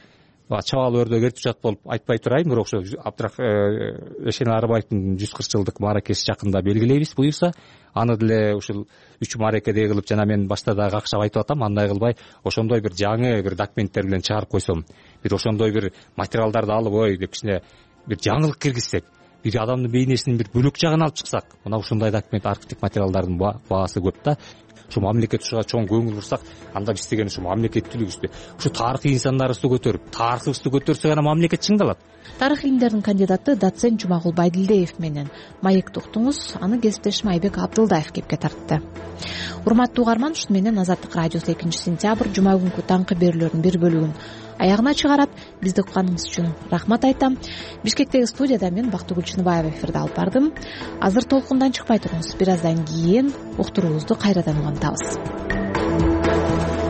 чабал өрдө ертүчат болуп айтпай турайын, бирок ошо Абдрах Эшен Арыбаевдин жүз кырк жылдык мааракеси жакында белгилейбиз буюрса. Аны деле ушул үч мааракедей кылып, жана мен башта дагы какшап айтып атам, андай кылбай ошондой бир жаңы бир документтер менен чыгарып койсом, бир ошондой бир материалдарды алып, ой деп кичине бир жаңылык киргизсек, бир адамдын бейнесинин бир бөлөк жагын алып чыксак, мына ушундай документ, архивдик материалдардын баасы көп да. Ушу мамлекет ушуга чоң көңүл бурсак, анда биз деген ушу мамлекеттүүлүгүбүздү, ушу тарыхый инсандарыбызды көтөрүп, тарыхыбызды көтөрсөк гана мамлекет чыңдалат. Тарых илимдеринин кандидаты доцент Жумагул Байдилдеев менен маекти уктуңуз. Аны кесиптешим Айбек Абдылдаев кепке тартты. Урматтуу угарман, ушуну менен Азаттык радиосу экинчи сентябрь жума күнкү таңкы берүүлөрдүн бир бөлүгүн аягына чыгарат. Бизди укканыңыз үчүн рахмат айтам. Бишкектеги студияда мен Бактыгүл Чыныбаева эфирди алып бардым. Азыр толкундан чыкпай туруңуз. Бир аздан кийин уктуруубузду кайрадан улантабыз.